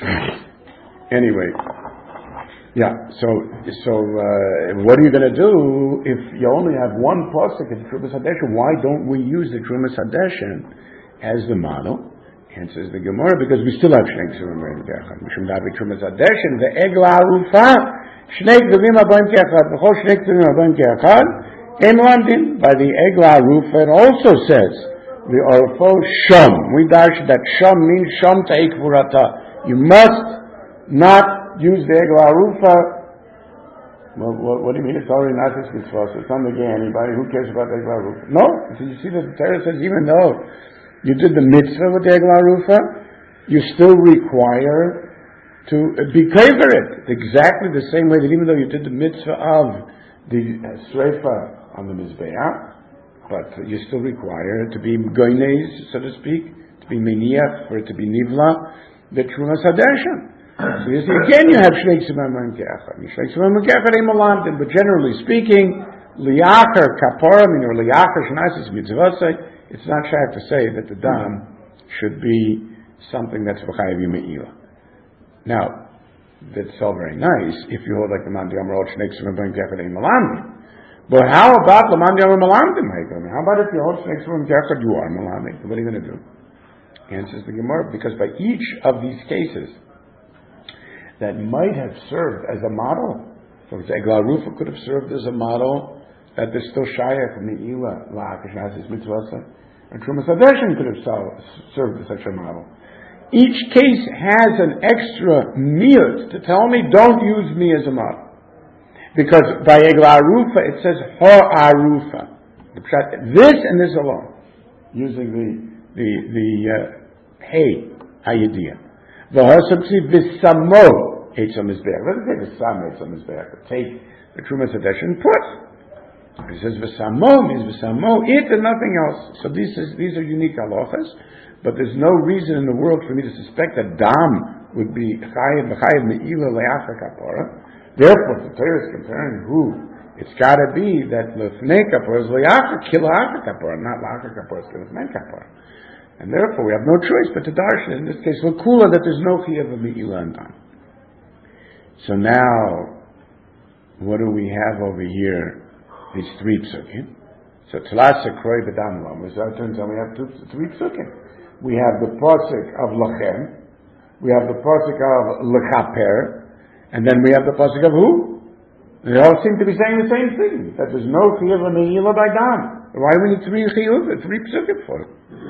Anyway, yeah. So, what are you going to do if you only have one pasuk in Trumas Hadeshin? Why don't we use the Trumas Hadeshin as the model? Answers the Gemara, because we still have Shnei Ksumim Ben Kechad. Mishum Davi Trumas Hadeshin ve'egla arufa Shnei Ksumim Ben Kechad v'chol Shnei Ksumim Ben Kechad. In London, by the Egla Rufa, it also says the Orfo Shom. We dash that Shom means Shom Ta'ik Vurata. You must not use the Egla Rufa. Well, what do you mean? It's already not this mitzvah. It's not again anybody. Who cares about the Egla Rufa? No. So you see that the Torah says even though you did the mitzvah with the Egla Rufa, you still require to be kaver it. Exactly the same way that even though you did the mitzvah of the Sreifa on the Mizbeach, but you still require it to be goynez, so to speak, to be meniach, for it to be nivla, the Trumas Hadeshin. So you see, again you have Shnei Ksumim Ben Kechad. Shnei Ksumim Ben Kechad Ein Malantin, but generally speaking, liachar kapara, or liachar shnasis mitzvosai, it's not shy to say that the dam should be something that's v'chayav Me'ila. Now, that's all very nice if you hold like the Mandi Amar Shnei Ksumim Ben Kechad Ein Malantin. But how about Lamandi Amar Malantin, Michael? How about if you hold Shnei Ksumim Ben Kechad, you are Malantin? What are you going to do? Answers the Gemara, because by each of these cases that might have served as a model, for example, Egla Rufa could have served as a model that there's still Shayach Me'ila La'akash Nasis Mitzvah, and Trumas Hadeshin could have served as such a model. Each case has an extra miyut to tell me, don't use me as a model. Because by Egla Rufa it says Ha'arufa. This and this alone. Using the Hey Hayidiyah. V'hasabsi v'samo Eitzam Mizbeach. Let's say v'sam Eitzam Mizbeach. Take the Trumas Hadeshin and put. It says v'samo means v'samo it and nothing else. So these are unique halachas, but there's no reason in the world for me to suspect that dam would be chayiv me'ila le'acha kapara. Therefore, the Torah is comparing who. It's got to be that lefnei kapara is le'acha kila'acha kapara, not la'acha kapara, it's lefnei kapara. And therefore, we have no choice but to darshan in this case l'kula that there's no chayiv me'ila and dam. So now, what do we have over here? These three psukim. So Tlasa Kroi B'Dam Lamas. That turns out we have three psukim. We have the pasuk of Lachem, we have the pasuk of Lechaper, and then we have the pasuk of who? They all seem to be saying the same thing, that there's no chiyuv me'ila by dam. Why do we need three psukim for it?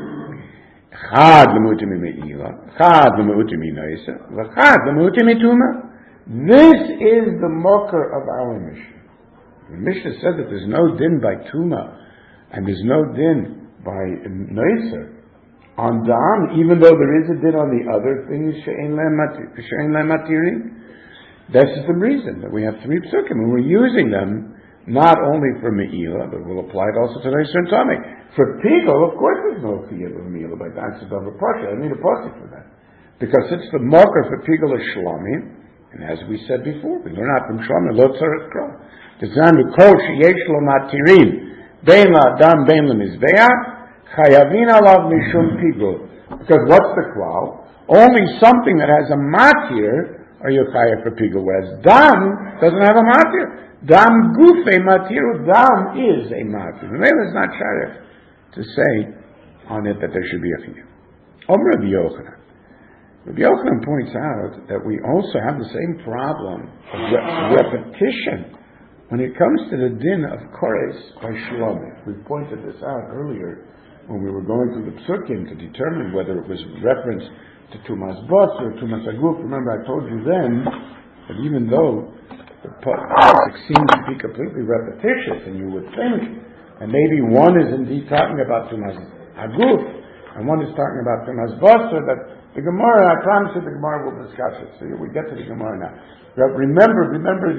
Chad l'mutim me'ila, chad l'mutim noisa, v'chad l'mutim tuma. This is the mocker of our Mishnah. The Mishnah said that there's no din by Tuma and there's no din by Noiser on Dam, even though there is a din on the other things, She'ein Le'em Matirin. This is the reason that we have three psukim and we're using them not only for Me'ila, but we'll apply it also to Noiser and Tomei. For Pigel, of course there's no chiyuv of Me'ila by Dances of a Pasha. I need a pasuk for that. Because it's the mocker for Pigel is Shlomim, and as we said before, we learn out from Shlomim, Lo Tzarech Kro. Tizanu kol sheyesh lo matirin bein la'adam bein lemizbeach chayavin alav mishum pigul Because what's the klal? Only something that has a matir are you chayav for pigul, whereas dam doesn't have a matir. Dam gufe matiru, dam is a matir. Maybe it's not shayach to say on it that there should be a chiyuv. Rabbi Yochanan. Rabbi Yochanan points out that we also have the same problem of repetition when it comes to the din of kores by shlomi. We pointed this out earlier when we were going through the psukim to determine whether it was reference to Tumas Bos or Tumas Aguf. Remember, I told you then that even though the pasuk seems to be completely repetitious, and you would think, and maybe one is indeed talking about Tumas Aguf, and one is talking about Tumas Bos, that the Gemara, I promise you the Gemara will discuss it. So we get to the Gemara now. Remember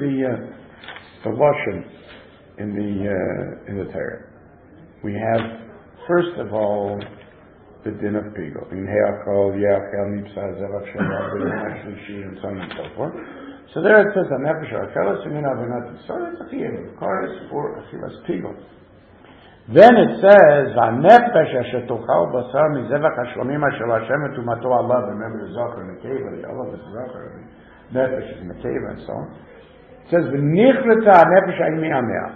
the Lashon in the Torah. We have, first of all, the din of pigul. In Heachol, Yachel, Nipsa, Zevach, Shemar, Shlishi, and so on and so forth. So there it says, Nefesh Achelas, and Avinat. So it's a chiyuv, chorus for Achilas pigul. Then it says, Nefesh Asher Tochal Basar Mizevach Hashlomim Asher Hashem Tumato Allah. Remember the Zachar and the Keva, the Allah is Zachar, Nefesh is in the Keva, and so on. It says, V'nichleta Nefesh Aymi Amea.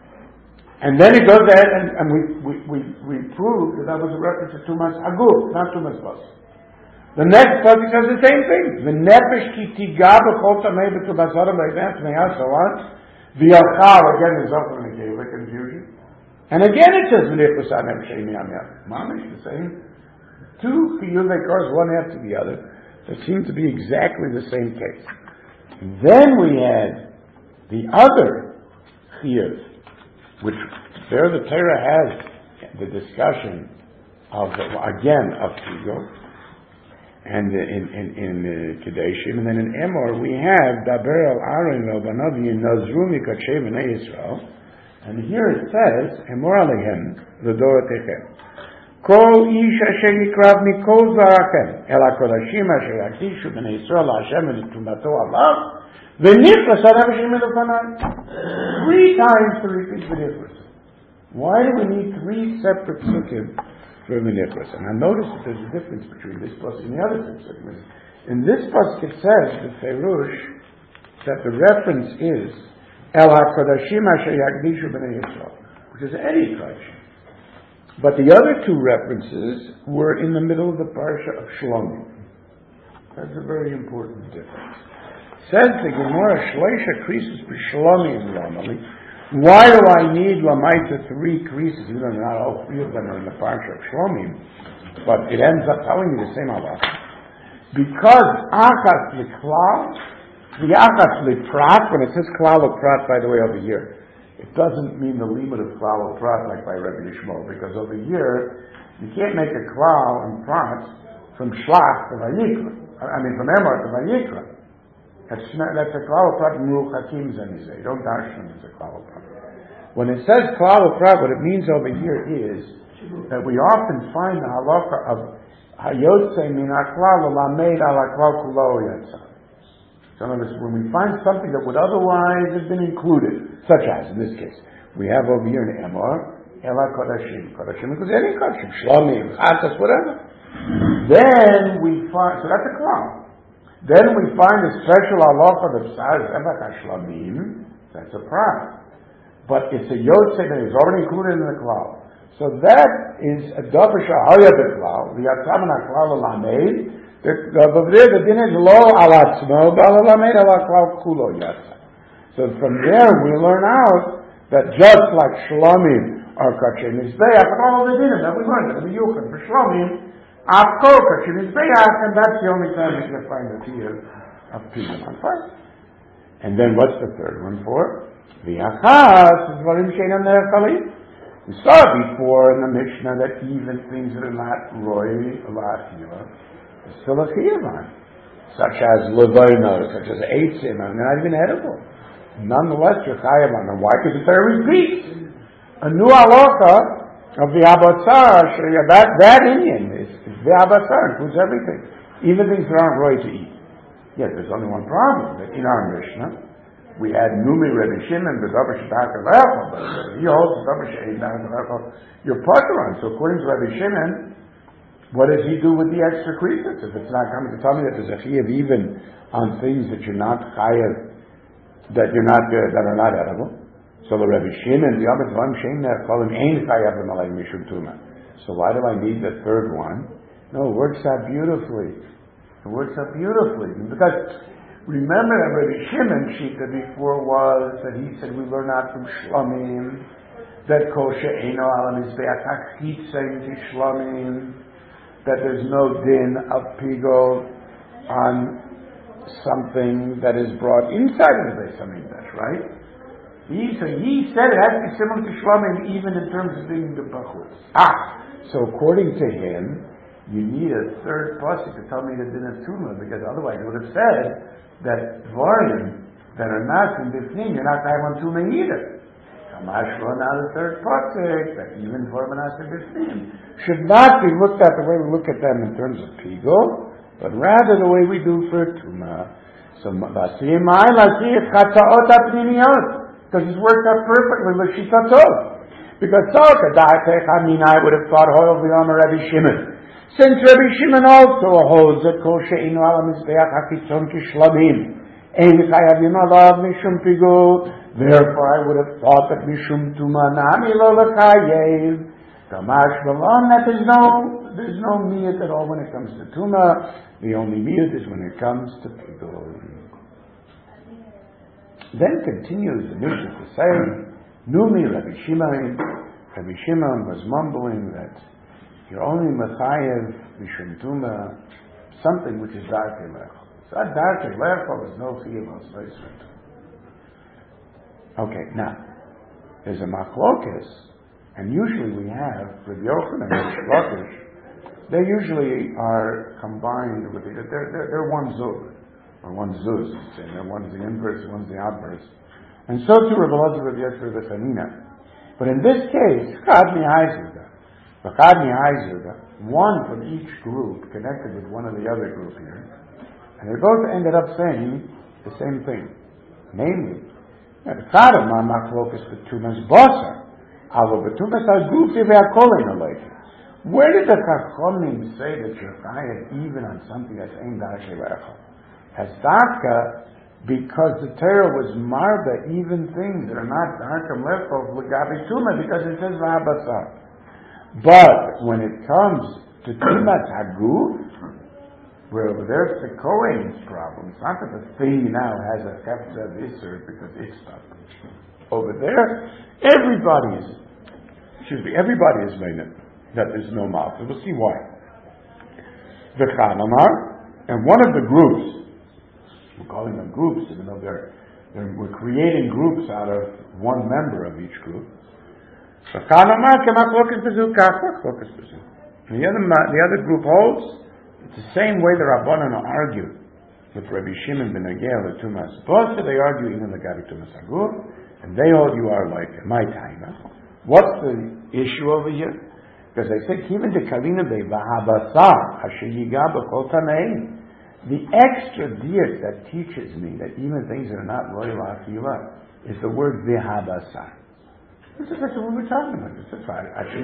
And then it goes ahead and we proved that was a reference to Tumas Aguf, not Tumas Bas. The next pasuk says the same thing. The nefesh ki tiga b'chol tamei b'tumas adam le'event me'ah, so on. V'yachal, again, is up in the Gaelic confusion. And again it says v'nichus ha-nefesh eini ameh. Mamish, the same. Two chiyuvei cars, one after the other, that seem to be exactly the same case. Then we had the other chiyuv, which there the Torah has the discussion of pigul, and in Kedeshim, and then in Emor we have Daber al Aaron vel Banav Nazru mikachei b'nei Yisrael, and here it says Emor alehem v'doratechem Kol ish asher yikrav mikol zarachem el hakodashim asher yakdishu b'nei Yisrael Hashem v'tumato alav. The niflas adavashim elofanai. 3 times to repeat the niflas. Why do we need 3 separate psukim for the niflas? And I noticed that there's a difference between this pasuk and the other 2 psukim. In this pasuk it says, the Ferush, that the reference is El HaKodashim Asher Yagdishu B'nei Yisrael, which is any tradition. But the other 2 references were in the middle of the parsha of Shlomi. That's a very important difference. Says the Gemara, Shleisha Krisis B'Shlomi and Lamali. Why do I need Lamaita 3 Krisis? Even though not all 3 of them are in the parsha of Shlomi, but it ends up telling you the same halacha. Because Achas L'Klal, the Achas L'Prat, when it says Klal L'Prat, by the way, over here, it doesn't mean the limit of Klal L'Prat like by Rabbi Yishmael, because over here, you can't make a Klal and Prat from Shlach to Vayikra. From Emor to Vayikra. That's a klal prat muruch hakim zanizeh. You don't dash them as a klal prat. When it says klal prat, what it means over here is that we often find the halacha of hayotze min haklal lamed al haklal kulo yatsa. So in other words, when we find something that would otherwise have been included, such as in this case, we have over here in Emor ela kodashim, kodashim because any kodashim, shlomim, chatas, whatever. Then we find, so that's a klal. Then we find a special halacha that says Evach HaShlamim, that's a prat. But it's a yotze that is already included in the klal. So that is a davar shahaya b'klal, the yatzam and klal alamed. Over there the din is lo al atzmo, but al alamed al klal kulo yatsa. So from there we learn out that just like Shlamim are kachem mizbeach, all the dinim that we learned in the Yuchad for Shlamim, and that's the only time we can find the fear of pigul on fire. And then what's the third one for? V'achas is varim she'einem ne'echalim. We saw before in the Mishnah that even things that are not roy l'achila is still a chiyuv, such as levona, such as eitzim, and they're not even edible. Nonetheless, you're chayav on them. Why? Because the Torah repeats a new halacha of the abatzar. That Indian is the abatzar, includes everything, even things that aren't right to eat. Yet there's only one problem, that in our Mishnah we had Numi Rebbe Shimon b'davar sh'ba'ak avachol, but he holds b'davar she'ein b'davar avachol you're potter on. So according to Rebbe Shimon, what does he do with the extra kritas? If it's not coming to tell me that there's a chiyuv even on things that you're not chayav, that are not edible. So the Rebbe Shimon, the other one, call him ein chayav b'malei mishum tuma. So why do I need the third one? No, it works out beautifully. It works out beautifully because remember that Rebbe Shimon shita before was that he said we learn out from Shlomim that kosher eino ala mizbeach hachitzim to Shlomim, that there's no din of pigol on something that is brought inside of the Beis Hamikdash, right? He said it has to be similar to Shlomim even in terms of being the bachutz. So according to him, you need a third pasuk to tell me the din of Tumah, because otherwise it would have said that dvarim that are not from this thing, you're not going to Tumah either. Kamashro, now the third pasuk, that even for Manasseh Bifnim, should not be looked at the way we look at them in terms of Pigol, but rather the way we do for Tumah. So, because it's worked out perfectly with Shitatot. Because I would have thought, Rabbi Shimon. Since Rabbi Shimon also holds that Kol She'inu Ala Mizbeach HaKitzon Kishlamim, Ein Chayavim Alav Mishum Pigol, therefore I would have thought that Mishum Tumah Nami Lo L'Chayev, Kamash Balon, that there's no miyut at all when it comes to Tumah. The only miyut is when it comes to Pigol. Then continues the Mishnah to say, Numi Rabbi Shimon was mumbling that you're only Mechayev Mishum Tumah, something which is Darkei Lechol. So that Darkei Lechol is no Chiyuv Osvei. Okay, now, there's a Machlokes, and usually we have, with Yochanan and Shlokish, they usually are combined with they're one Zug, or one Zuz, and one's the inverse, one's the obverse. And so too Rabbi Elazar, Rabbi Yetzer, Rabbi Chanina. But in this case, one from each group connected with one of the other group here, and they both ended up saying the same thing. Namely, where did the Chachamim say that you're chayav even on something that's ein darkei lechol? As dafka, because the Torah was marba even things that are not darkei lechol l'gabi tumah, because it says v'habasar. But when it comes to tumat haguf, where over there it's the Kohen's problem. It's not that the thing now has a hefza of Isser because it's stuck. Over there, everybody is made it that there's no mouth. We'll see why. The Chanamar, and one of the groups, we're calling them groups, even though we're creating groups out of one member of each group. The Chanamar kemachlokas bezu kachlokas bezu. The other group holds it's the same way the Rabbanan argue with Rabbi Shimon ben Agel the Tumas Bosa. They argue even the Gabi Tumas Agur, and they hold you are like my time. What's the issue over here? Because they say even the Kalina Be Vahabasar Hashiyiga B'Kol Tamein. The extra diet that teaches me that even things that are not royal achila is the word Vihabasar. That's what we're talking about. That's right.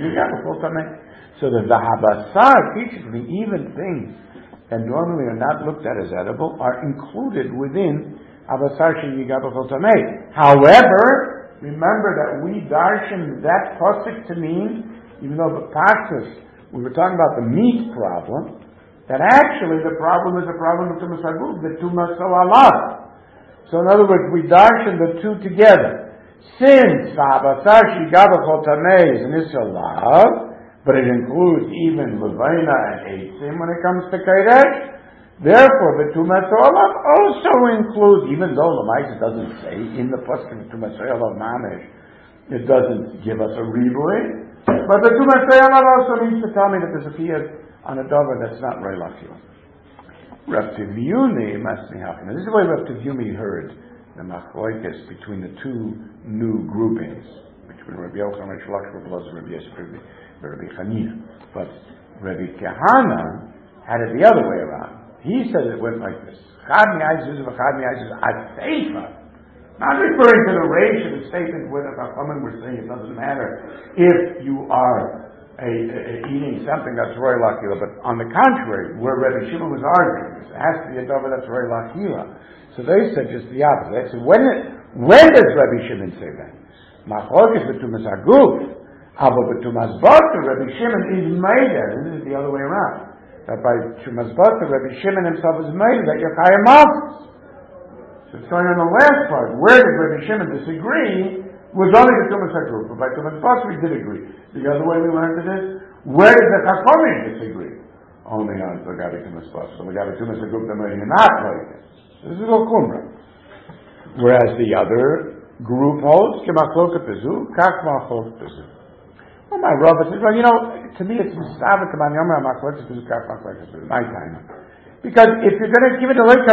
So the Vahabasar teaches me even things that normally are not looked at as edible are included within Abasar Sheyiga B'Kol Tamei. However, remember that we darshan that pasuk to mean, even though the Pashtus, we were talking about the meat problem, that actually the problem is a problem of Tumas Haguf, the Tumas Alav. So in other words, we darshan the two together. Since V'habasar Sheyiga B'Kol Tamei is an Isalav, but it includes even Levina and Eitzim when it comes to Kodesh. Therefore, the Tumas Olav also includes, even though Lamaisa doesn't say in the pasuk of Tumas Olav Mamish, it doesn't give us a ribui, but the Tumas Olav also needs to tell me that there's a piyut on a dover that's not Rei Lachil. Rav Tiviyuni must be happening. This is the way Rav Tiviyuni heard the machloikes between the two new groupings, between Rabbi Yochanan and Shalach, Rabbi Elazar, Rabbi Yosef, Rabbi Chanina. But Rabbi Kahana had it the other way around. He said it went like this. Chad mi'ayzuz v'chad mi'ayzuz ad-seifa. Not referring to the ratio of the statement where the Chachamim were saying it doesn't matter if you are eating something that's roy lakila. But on the contrary, where Rebbe Shimon was arguing, it has to be a davar that's roy lakila. So they said just the opposite. They said, when does Rebbe Shimon say that? Machlokes b'tumas haguf, aber b'tumas bata, Rebbe Shimon is made there. This is the other way around. That by tumas bata, Rebbe Shimon himself is made that you're chayim malchus. So it's going on the last part. Where did Rebbe Shimon disagree? Was only the tumas haguf. But by tumas bata we did agree. The other way we learned it is, where did the chachamim disagree? Only on the gabi tumas bata. So the gabi tumas haguf, the made not like this. This is all kumra. Whereas the other group holds, K'machloket bezu, kach machloket bezu. Well, my Rabbi says, well, to me it's mistavik k'man yomer machloket bezu, kach machloket bezu. My time. Because if you're going to give it a look,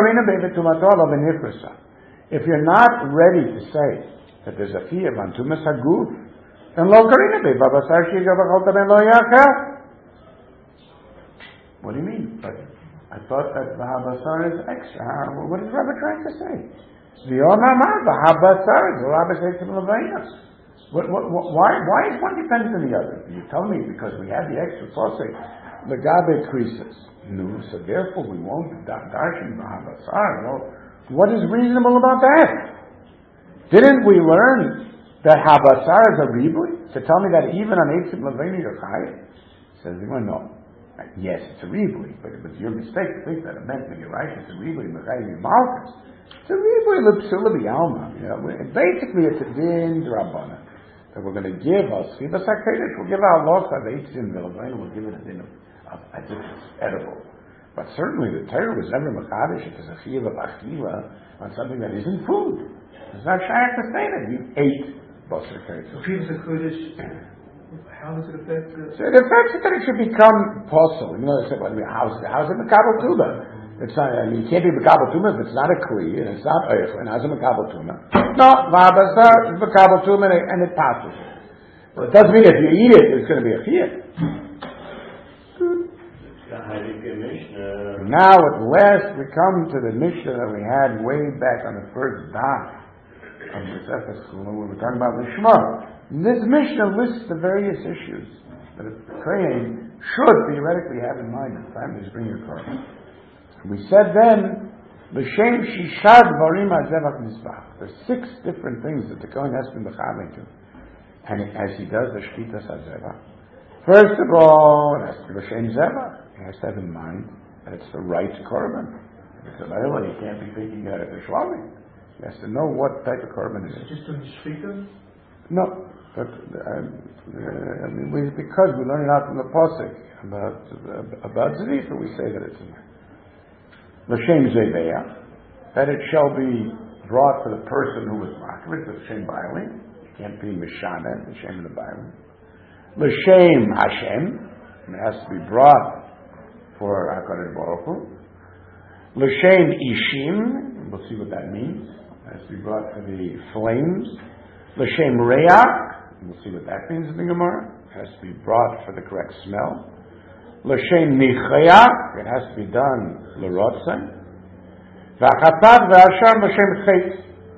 if you're not ready to say that there's a fear of antumas haguf, then lo karina be, babasar shiga b'cholta ben lo yakar. What do you mean? But I thought that the habasar is extra. What is Rabbi trying to say? The Omar the habasar is the Rabbi says to Levinas. Why is one dependent on the other? You tell me because we have the extra posek, the gabe creases. No, so therefore we won't darshan the habasar. Well, what is reasonable about that? Didn't we learn that habasar is a ribui? To tell me that even on Eitzim Levini you're chayav? Says well, no. Yes, it's a ribui, but it was your mistake to think that it meant that you're right, it's a ribui, Mechayim Malchus. It's a ribui l'psula b'yalma. Basically it's a din d'rabbanan. That we're going to give us, we'll give our loch of eitzim v'levain, we'll give it a din as if it's edible. But certainly the Torah was never mechadish if there's a chiyuv of achila on something that isn't food. It's not shaykh to say that you ate basar keitzah. So chiyuv zekudish. How does it affect this? So it affects it that it should become possible. They say, how's it Mekabel Tuma? It's not, you can't be Mekabel Tuma if it's not a Kli, and it's not Eich, and how's it Mekabel Tuma? No, Vabasar is Mekabel Tuma, and it passes. Well, it doesn't mean if you eat it, it's going to be a Chiyah. Now at last we come to the Mishnah that we had way back on the first daf of the Sefer School, when we were talking about the Shema. This Mishnah lists the various issues that a Kohen should theoretically have in mind at the time he's bringing a korban. We said then, L'shem shishad varim ha'zevach mizbach. There's 6 different things that the Kohen has to be mechaven to. And as he does the shchitas ha'zevach, first of all, it has to be L'shem zevach. He has to have in mind that it's the right korban. If it's a leila, he can't be thinking that it's a shlamim. He has to know what type of korban it is. Just doing shchita? No. But because we learn it out from the pasuk about zrifa, we say that it's l'shem zeveya, that it shall be brought for the person who was makrit, l'shem bailing. It can't be mishana, l'shem of the bailing. L'shem Hashem, it has to be brought for Hakadosh Baruch Hu. L'shem ishim, we'll see what that means. It has to be brought for the flames. L'shem reach. We'll see what that means in the Gemara. It has to be brought for the correct smell. L'shem nichaya, it has to be done l'rotzen. V'achatat v'ashar l'shem chetz.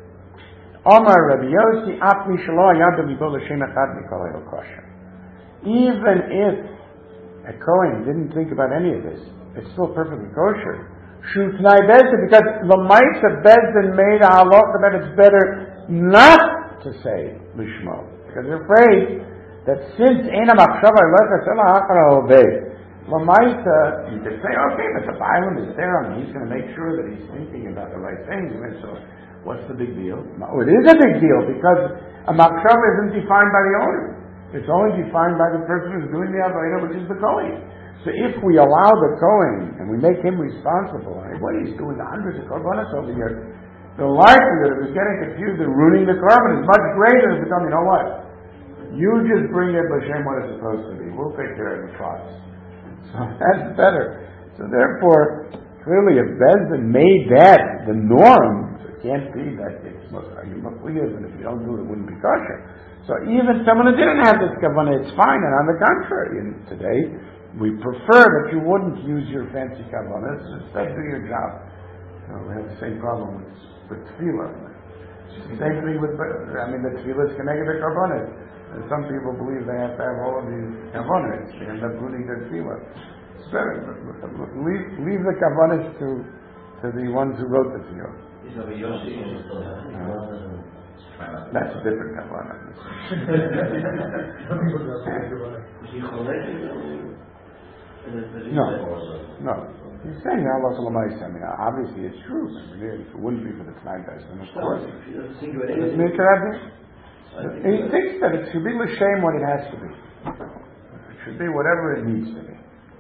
Omar Rabbi Yossi, ap mi shelo hayad mibo l'shem echad mikol hayol kosher. Even if a Kohen didn't think about any of this, it's still perfectly kosher. Shu t'nai bezdin, because the mice of bezdin made a halacha that it's better not to say lishmo. Because they're afraid that since Eina Machshava Lecha Sela Hachara Obey, Lamaita, you could say, okay, but the Bible is there, he's going to make sure that he's thinking about the right things. And so, what's the big deal? No, it is a big deal because a Machshava isn't defined by the owner. It's only defined by the person who's doing the Avodah, which is the Kohen. So if we allow the Kohen and we make him responsible, and what he's doing hundreds of korbanos over here, the likelihood of us getting confused and ruining the korban is much greater than becoming, you know what? You just bring it B'Shem what it's supposed to be. We'll take care of the process. So that's better. So therefore, clearly if Bezdin made that the norm, so it can't be that it's Machliyav, and if you don't do it, it wouldn't be kosher. So even someone who didn't have this kavanah, it's fine, and on the contrary, and today, we prefer that you wouldn't use your fancy kavanahs, instead do your job. We have the same problem with tefillah. Same thing with, the tefillah is connected to karbonis. Some people believe they have to have all of these kavanas. They end up ruining their tefillah. It's better. Leave the kavanas to the ones who wrote the tefillah. That's a different kavana. No. He's saying Allah Salamais. I mean, obviously it's true. I mean, if it wouldn't be for the Tanai Beis, then of course. He thinks that it should be l'shem what it has to be. It should be whatever it needs to be.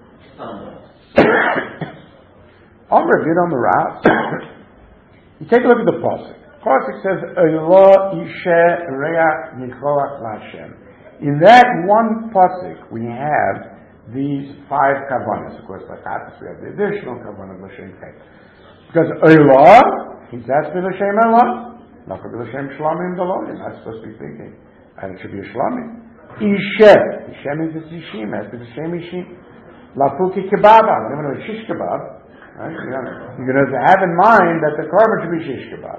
Omer Vidom Rav. You take a look at the pasuk. Pasuk says, "Elo ishe reach nichoach l'Hashem." In that one pasuk, we have these 5 kavanas. Of course, like Chatas, we have the additional kavanah l'shem chet. Because Elo, he's asking l'shem Elo. Not for the Shem Shlamim Dalon, you're not supposed to be thinking. And it should be a Shlamim. Ishe. Ishe means it's Ishim, it has to be the Shem Ishim. Lafuki Kebaba. Whenever it's Shish Kebab, right? You're going to have in mind that the carbon should be Shish Kebab.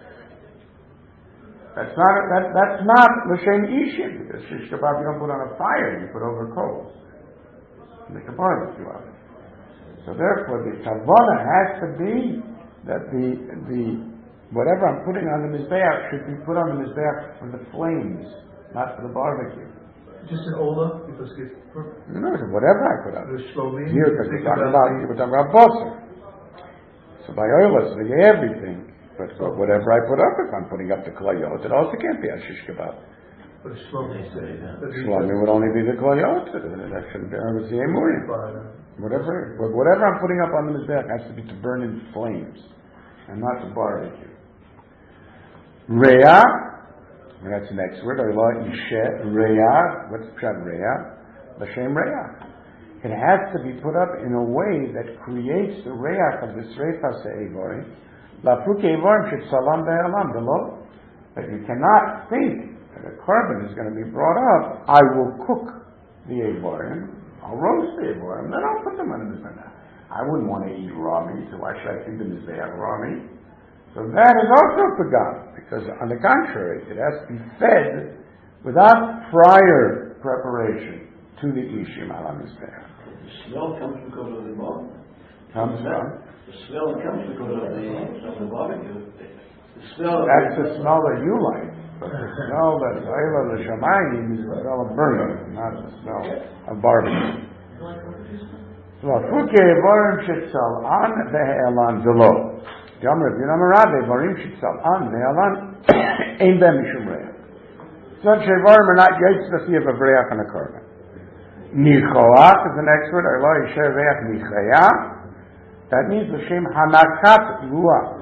That's not L'Shem Ishim, because Shish Kebab you don't put on a fire, you put over coals. Make a barbecue out of it. So therefore, the Kavanah has to be that the whatever I'm putting on the Mizbeach should be put on the Mizbeach for the flames, not for the barbecue. Just an Ola, because whatever I put on. Here, because we're talking about Bosser. So by Ola, so everything. But whatever I put up, if I'm putting up the Klayot, it also can't be a Shish Kebab. But a Shlomi would only be the Klayot. That shouldn't be, it's the Emurim. Whatever I'm putting up on the Mizbeach has to be to burn in flames, and not to barbecue. Reah, that's the next word. Reah. What's Pshat Reah? L'Shem Reah. It has to be put up in a way that creates the Reah of the Sreifas Eivorim. Lafuke Eivorim should salam be'alam below. That you cannot think that a carbon is going to be brought up. I will cook the Eivorim. I'll roast the Eivorim. Then I'll put them on the Mizbeach. I wouldn't want to eat raw meat, so why should I feed the Mizbeach raw meat? So that is also pagam, because on the contrary, it has to be fed without prior preparation to the Ishim ala Mizbeach. The smell comes because of the barbecue. Comes from? The smell comes because of the barbecue. That's the smell that you like, but the smell that Ayla l'Shamayim is the smell of burning, not the smell of barbecue. Lafuke Evorim Shetzal An Ve'elan Delo. Yomrev Yunamarav Evorim Shetzal An Ve'elan Ein Bem Mishum Reach. Such Evorim are not yates to see of a Reach on a carbon. Nichoach is the next word. Elo Yisher Reach Nichaya. That means L'Shem Hanakat Ruach.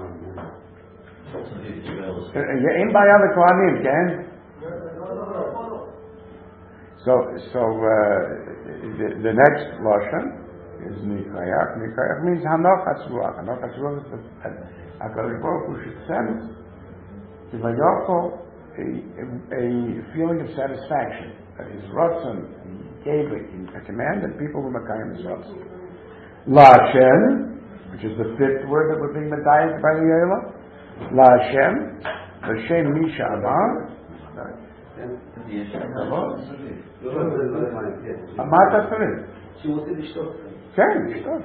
Ein Bayal Kohanim, Ken? So the next Lashon is Nichayach. Nichayach means Hanochas Ruach. Hanochas Ruach is the HaKadosh Baruch Hu should send to Vayachol a feeling of satisfaction that his Ratzon, he gave a command and people were Makayim his Ratzon. La'Hashem, which is the 5th word that we're being medayik by the Eila. La'Hashem, L'Shem Misha Amar. Amata Tzarif. כן, לשתות.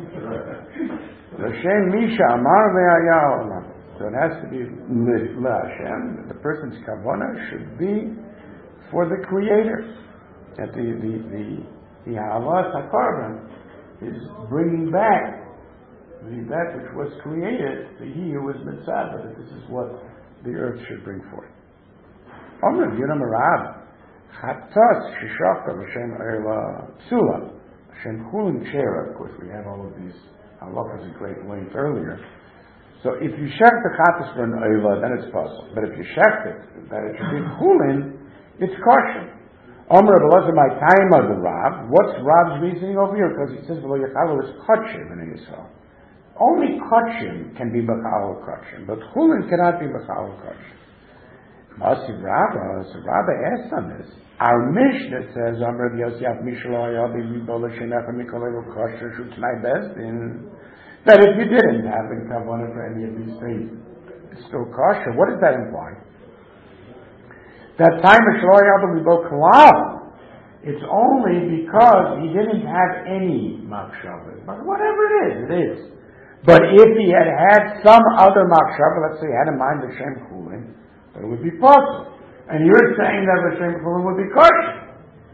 L'Shem Misha Amar Ve'aya Olam. So it has to be L'Hashem. The person's kavanah should be for the Creator. That the Havas HaKarban is bringing back that which was created to he who was mitzvah. That this is what the earth should bring forth. Omer Yunam Arab Chatas Shishakta L'Shem Eila Psula. Shem Chulin Shera, of course, we had all of these halachas at great length earlier. So if you shech the chatas for an oila, then it's possible. But if you shech it, that it should be chulin, it's kosher. Omer Abelazar, my time of the Rav. What's Rav's reasoning over here? Because he says the Yachalo is kotshim in Yisrael. Only kotshim can be b'chal kotshim, but chulin cannot be b'chal kotshim. Masiv Rabba, so Rabba asked on this. Our Mishnah says, Amr Yosef Mishlo Ayabi Mibola Shenach Mikoleva Kosher Shutnai Besdin. That if you didn't have a kavanah for any of these things, it's still kosher. What does that imply? That time of Shloyah Libo Kalal, it's only because he didn't have any machshava. But whatever it is. But if he had some other machshava, let's say he had in mind the Shem Chulin, then it would be possible. And you're saying that the Shem Chulin would be kosher.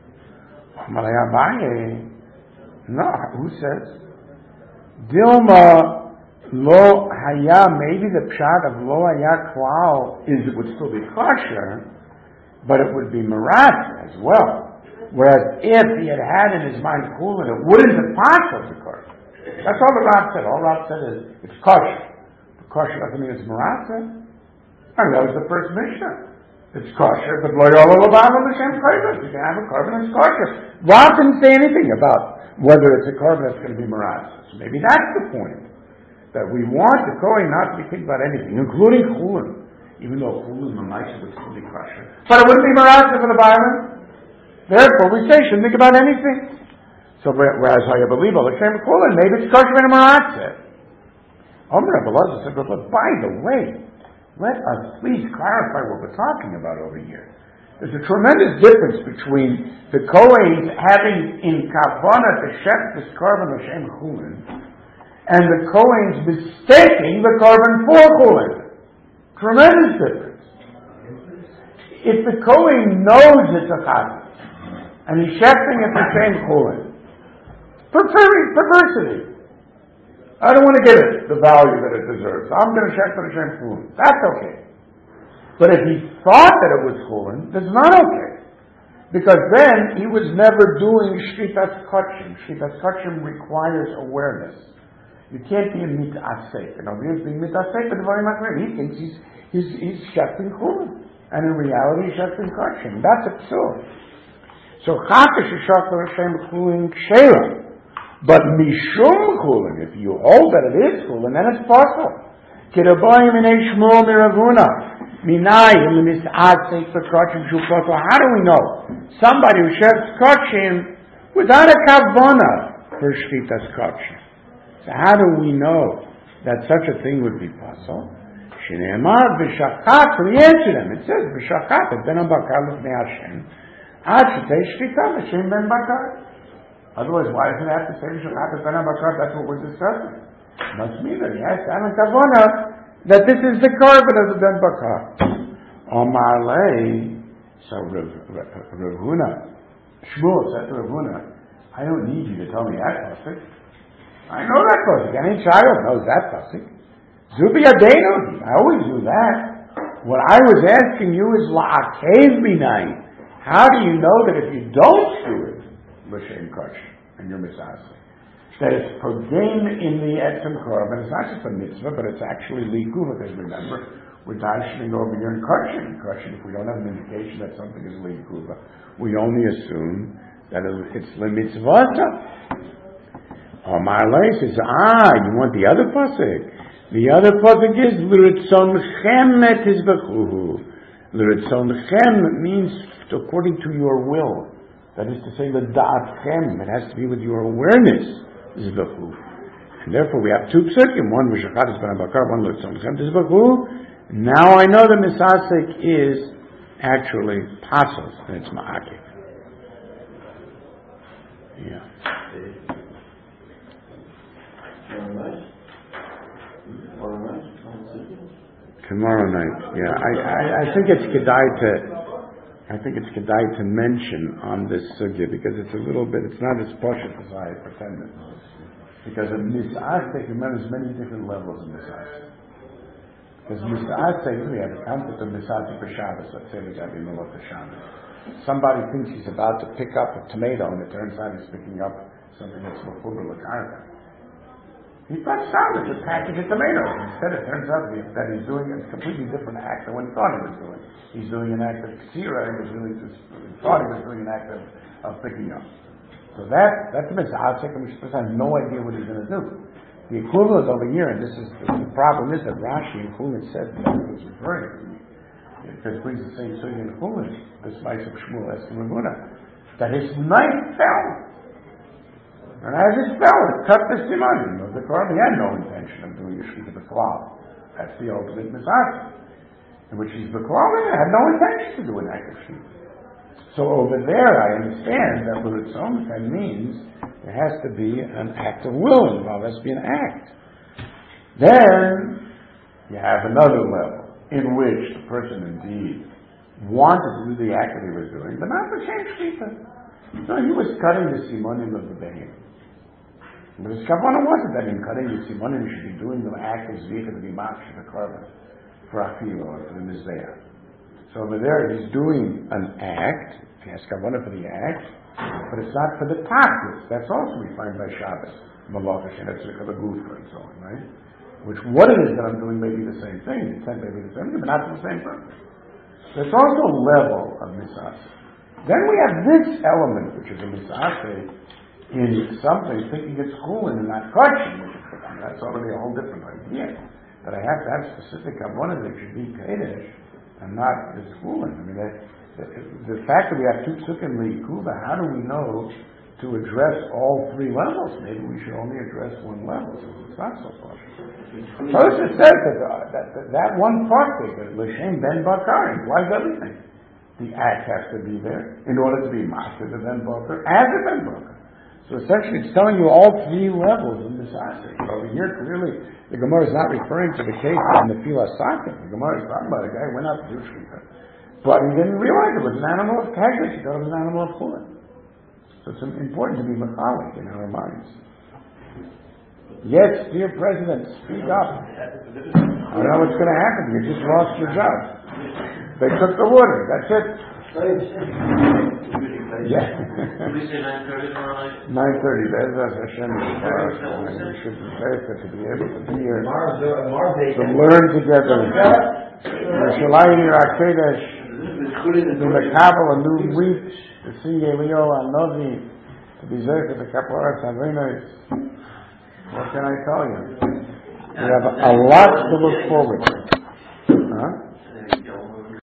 No, who says? Dilma lo haya, maybe the pshat of lo haya klal is it would still be kosher, but it would be marat as well. Whereas if he had in his mind chulin, it wouldn't have possible to kosher. That's all the Rav said. All Rav said is it's kosher. But kosher doesn't mean it's marat. And that was the first Mishnah. It's kosher, but lo yolo l'bav l'shem korban. You can have a korban that's kosher. Rav didn't say anything about whether it's a korban that's going to be marat. So maybe that's the point. That we want the Kohen not to be thinking about anything, including chulin. Even though chulin mamaisa would still be kosher. But it wouldn't be marat for the Bible. Therefore, we say shouldn't think about anything. So whereas I believe l'shem chulin, maybe it's kosher and marat. Omer Abelazar said, but by the way, let us please clarify what we're talking about over here. There's a tremendous difference between the Kohen's having in Kavanah to shech this korban l'shem chulin, and the Kohen's mistaking the korban for chulin. Tremendous difference. If the Kohen knows it's a chazan, and he's shechting it the same chulin, perversity. I don't want to give it the value that it deserves. I'm going to check for the same chulin. That's okay. But if he thought that it was chulin, that's not okay. Because then he was never doing shritas kachim. Shritas kachim requires awareness. You can't be a mit'asek. And obviously being mit'asek, but he thinks he's shechting chulin. And in reality he's shechting kachim. That's absurd. So chakish is shechting Hashem chulin kshera. But mishum chulin, if you hold that it is chulin, then it's possible. Kirabayim inei shmuel miravuna, minayim l'mis'asek v'kachim shukoto. How do we know? Somebody who shechs kachim without a kavanah for shchitas kachim. So how do we know that such a thing would be possible? Shneimar v'shachat, so he answered them. It says v'shachat ben bakar l'fnei Hashem ad shetei shchita Hashem ben bakar. Otherwise, why doesn't it have to say Shachat Ben Bakar? That's what we're discussing. Must mean that he has to have a kavanah that this is the korban of the Ben Bakar. Omar lei, so Ravuna, Shmuel said to Ravuna, I don't need you to tell me that pasuk. I know that pasuk. Any child knows that pasuk. Zubi Adenu, I always do that. What I was asking you is la'akev minai. How do you know that if you don't do it, l'shem kosher, and you're misaseh, that it's pogam in the etzem korban? It's not just a mitzvah, but it's actually liku, because remember, we're darshaning over here in kosher. If we don't have an indication that something is liku, we only assume that it's lemitzvata. Marley says, you want the other pasuk? The other pasuk is l'ritzonechem et tizbechuhu. L'ritzonechem means according to your will. That is to say, l'da'atchem. It has to be with your awareness. Zbechu. And therefore, we have two psukim. One v'shachat ben bakar. One l'tzonechem tizbechu. Now I know that misasek is actually pasos, and it's ma'akev. Yeah. Tomorrow night. Yeah. I think it's kedai to mention on this sugya, because it's a little bit, it's not as poshut as I pretended. Because in misasek, remember, there's many different levels in misasek. Because misasek, we have a concept of misasek for Shabbos. Let's say we got the middle of the Shabbos. Somebody thinks he's about to pick up a tomato, and it turns out he's picking up something that's mechubur l'karka. He thought Shabbos would package a tomato. Instead, it turns out that he's doing a completely different act than what he thought he was doing. He's doing an act of ksira, he thought he was doing an act of picking up. So that's a misasek, and we're supposed to have no idea what he's going to do. The equivalent over here, and this is the problem, is that Rashi and Chulin said that he was referring to me. Because it brings the same sugya in Chulin, this mice of Shmuel asking Ravuna, that his knife fell. And as it fell, it cut the siman of the korban. He had no intention of doing a shechita b'klal. That's the ultimate misasek. in which he's McClellan had no intention to do an act of shmita. So over there, I understand that l'ritzon means there has to be an act of will involved. There has to be an act. Then you have another level in which the person indeed wanted to do the act that he was doing, but not the same shmita. So he was cutting the simonim of the behem. But his kavanah wasn't that in cutting the simonim he should be doing the act of zikah to be maksheh the korban for achilo or for the mizbeach. So over there he's doing an act. He has kavanah for the act, but it's not for the tachlis. That's also we find by Shabbos, malach shenetzrika the gufa and so on, right? Which what it is that I'm doing may be the same thing. The intent may be the same thing, but not for the same purpose. There's also a level of misase. Then we have this element, which is a misase, in something thinking it's cool and not kosher, which is, that's already a whole different idea. But I have to have specific kavanah that should be kadesh and not the schooling. I mean, the fact that we have two psukim liikuva, how do we know to address all three levels? Maybe we should only address one level, since it's not so far. Tosha says that one part that l'shem ben bakar implies everything. The act has to be there in order to be master the ben bakar as a ben bakar. So essentially, it's telling you all three levels in this aspect. Over here, clearly, the Gemara is not referring to the case in the Filas Sakim. The Gemara is talking about a guy who went out to do shmita, but he didn't realize it was an animal of kagesh. He thought it was an animal of chulin. So it's important to be mechalik in our minds. Yes, dear President, speak up. I know what's going to happen. You just lost your job. They took the water. That's it. Yeah. 9:30. That's Hashem. We should be thankful to be able to be here to learn together. Yerushalayim Yirakedesh. To mekabel a new week. To see Elio Anovi. To be zayt the kaparas Aveinos. What can I tell you? We have a lot to look forward to.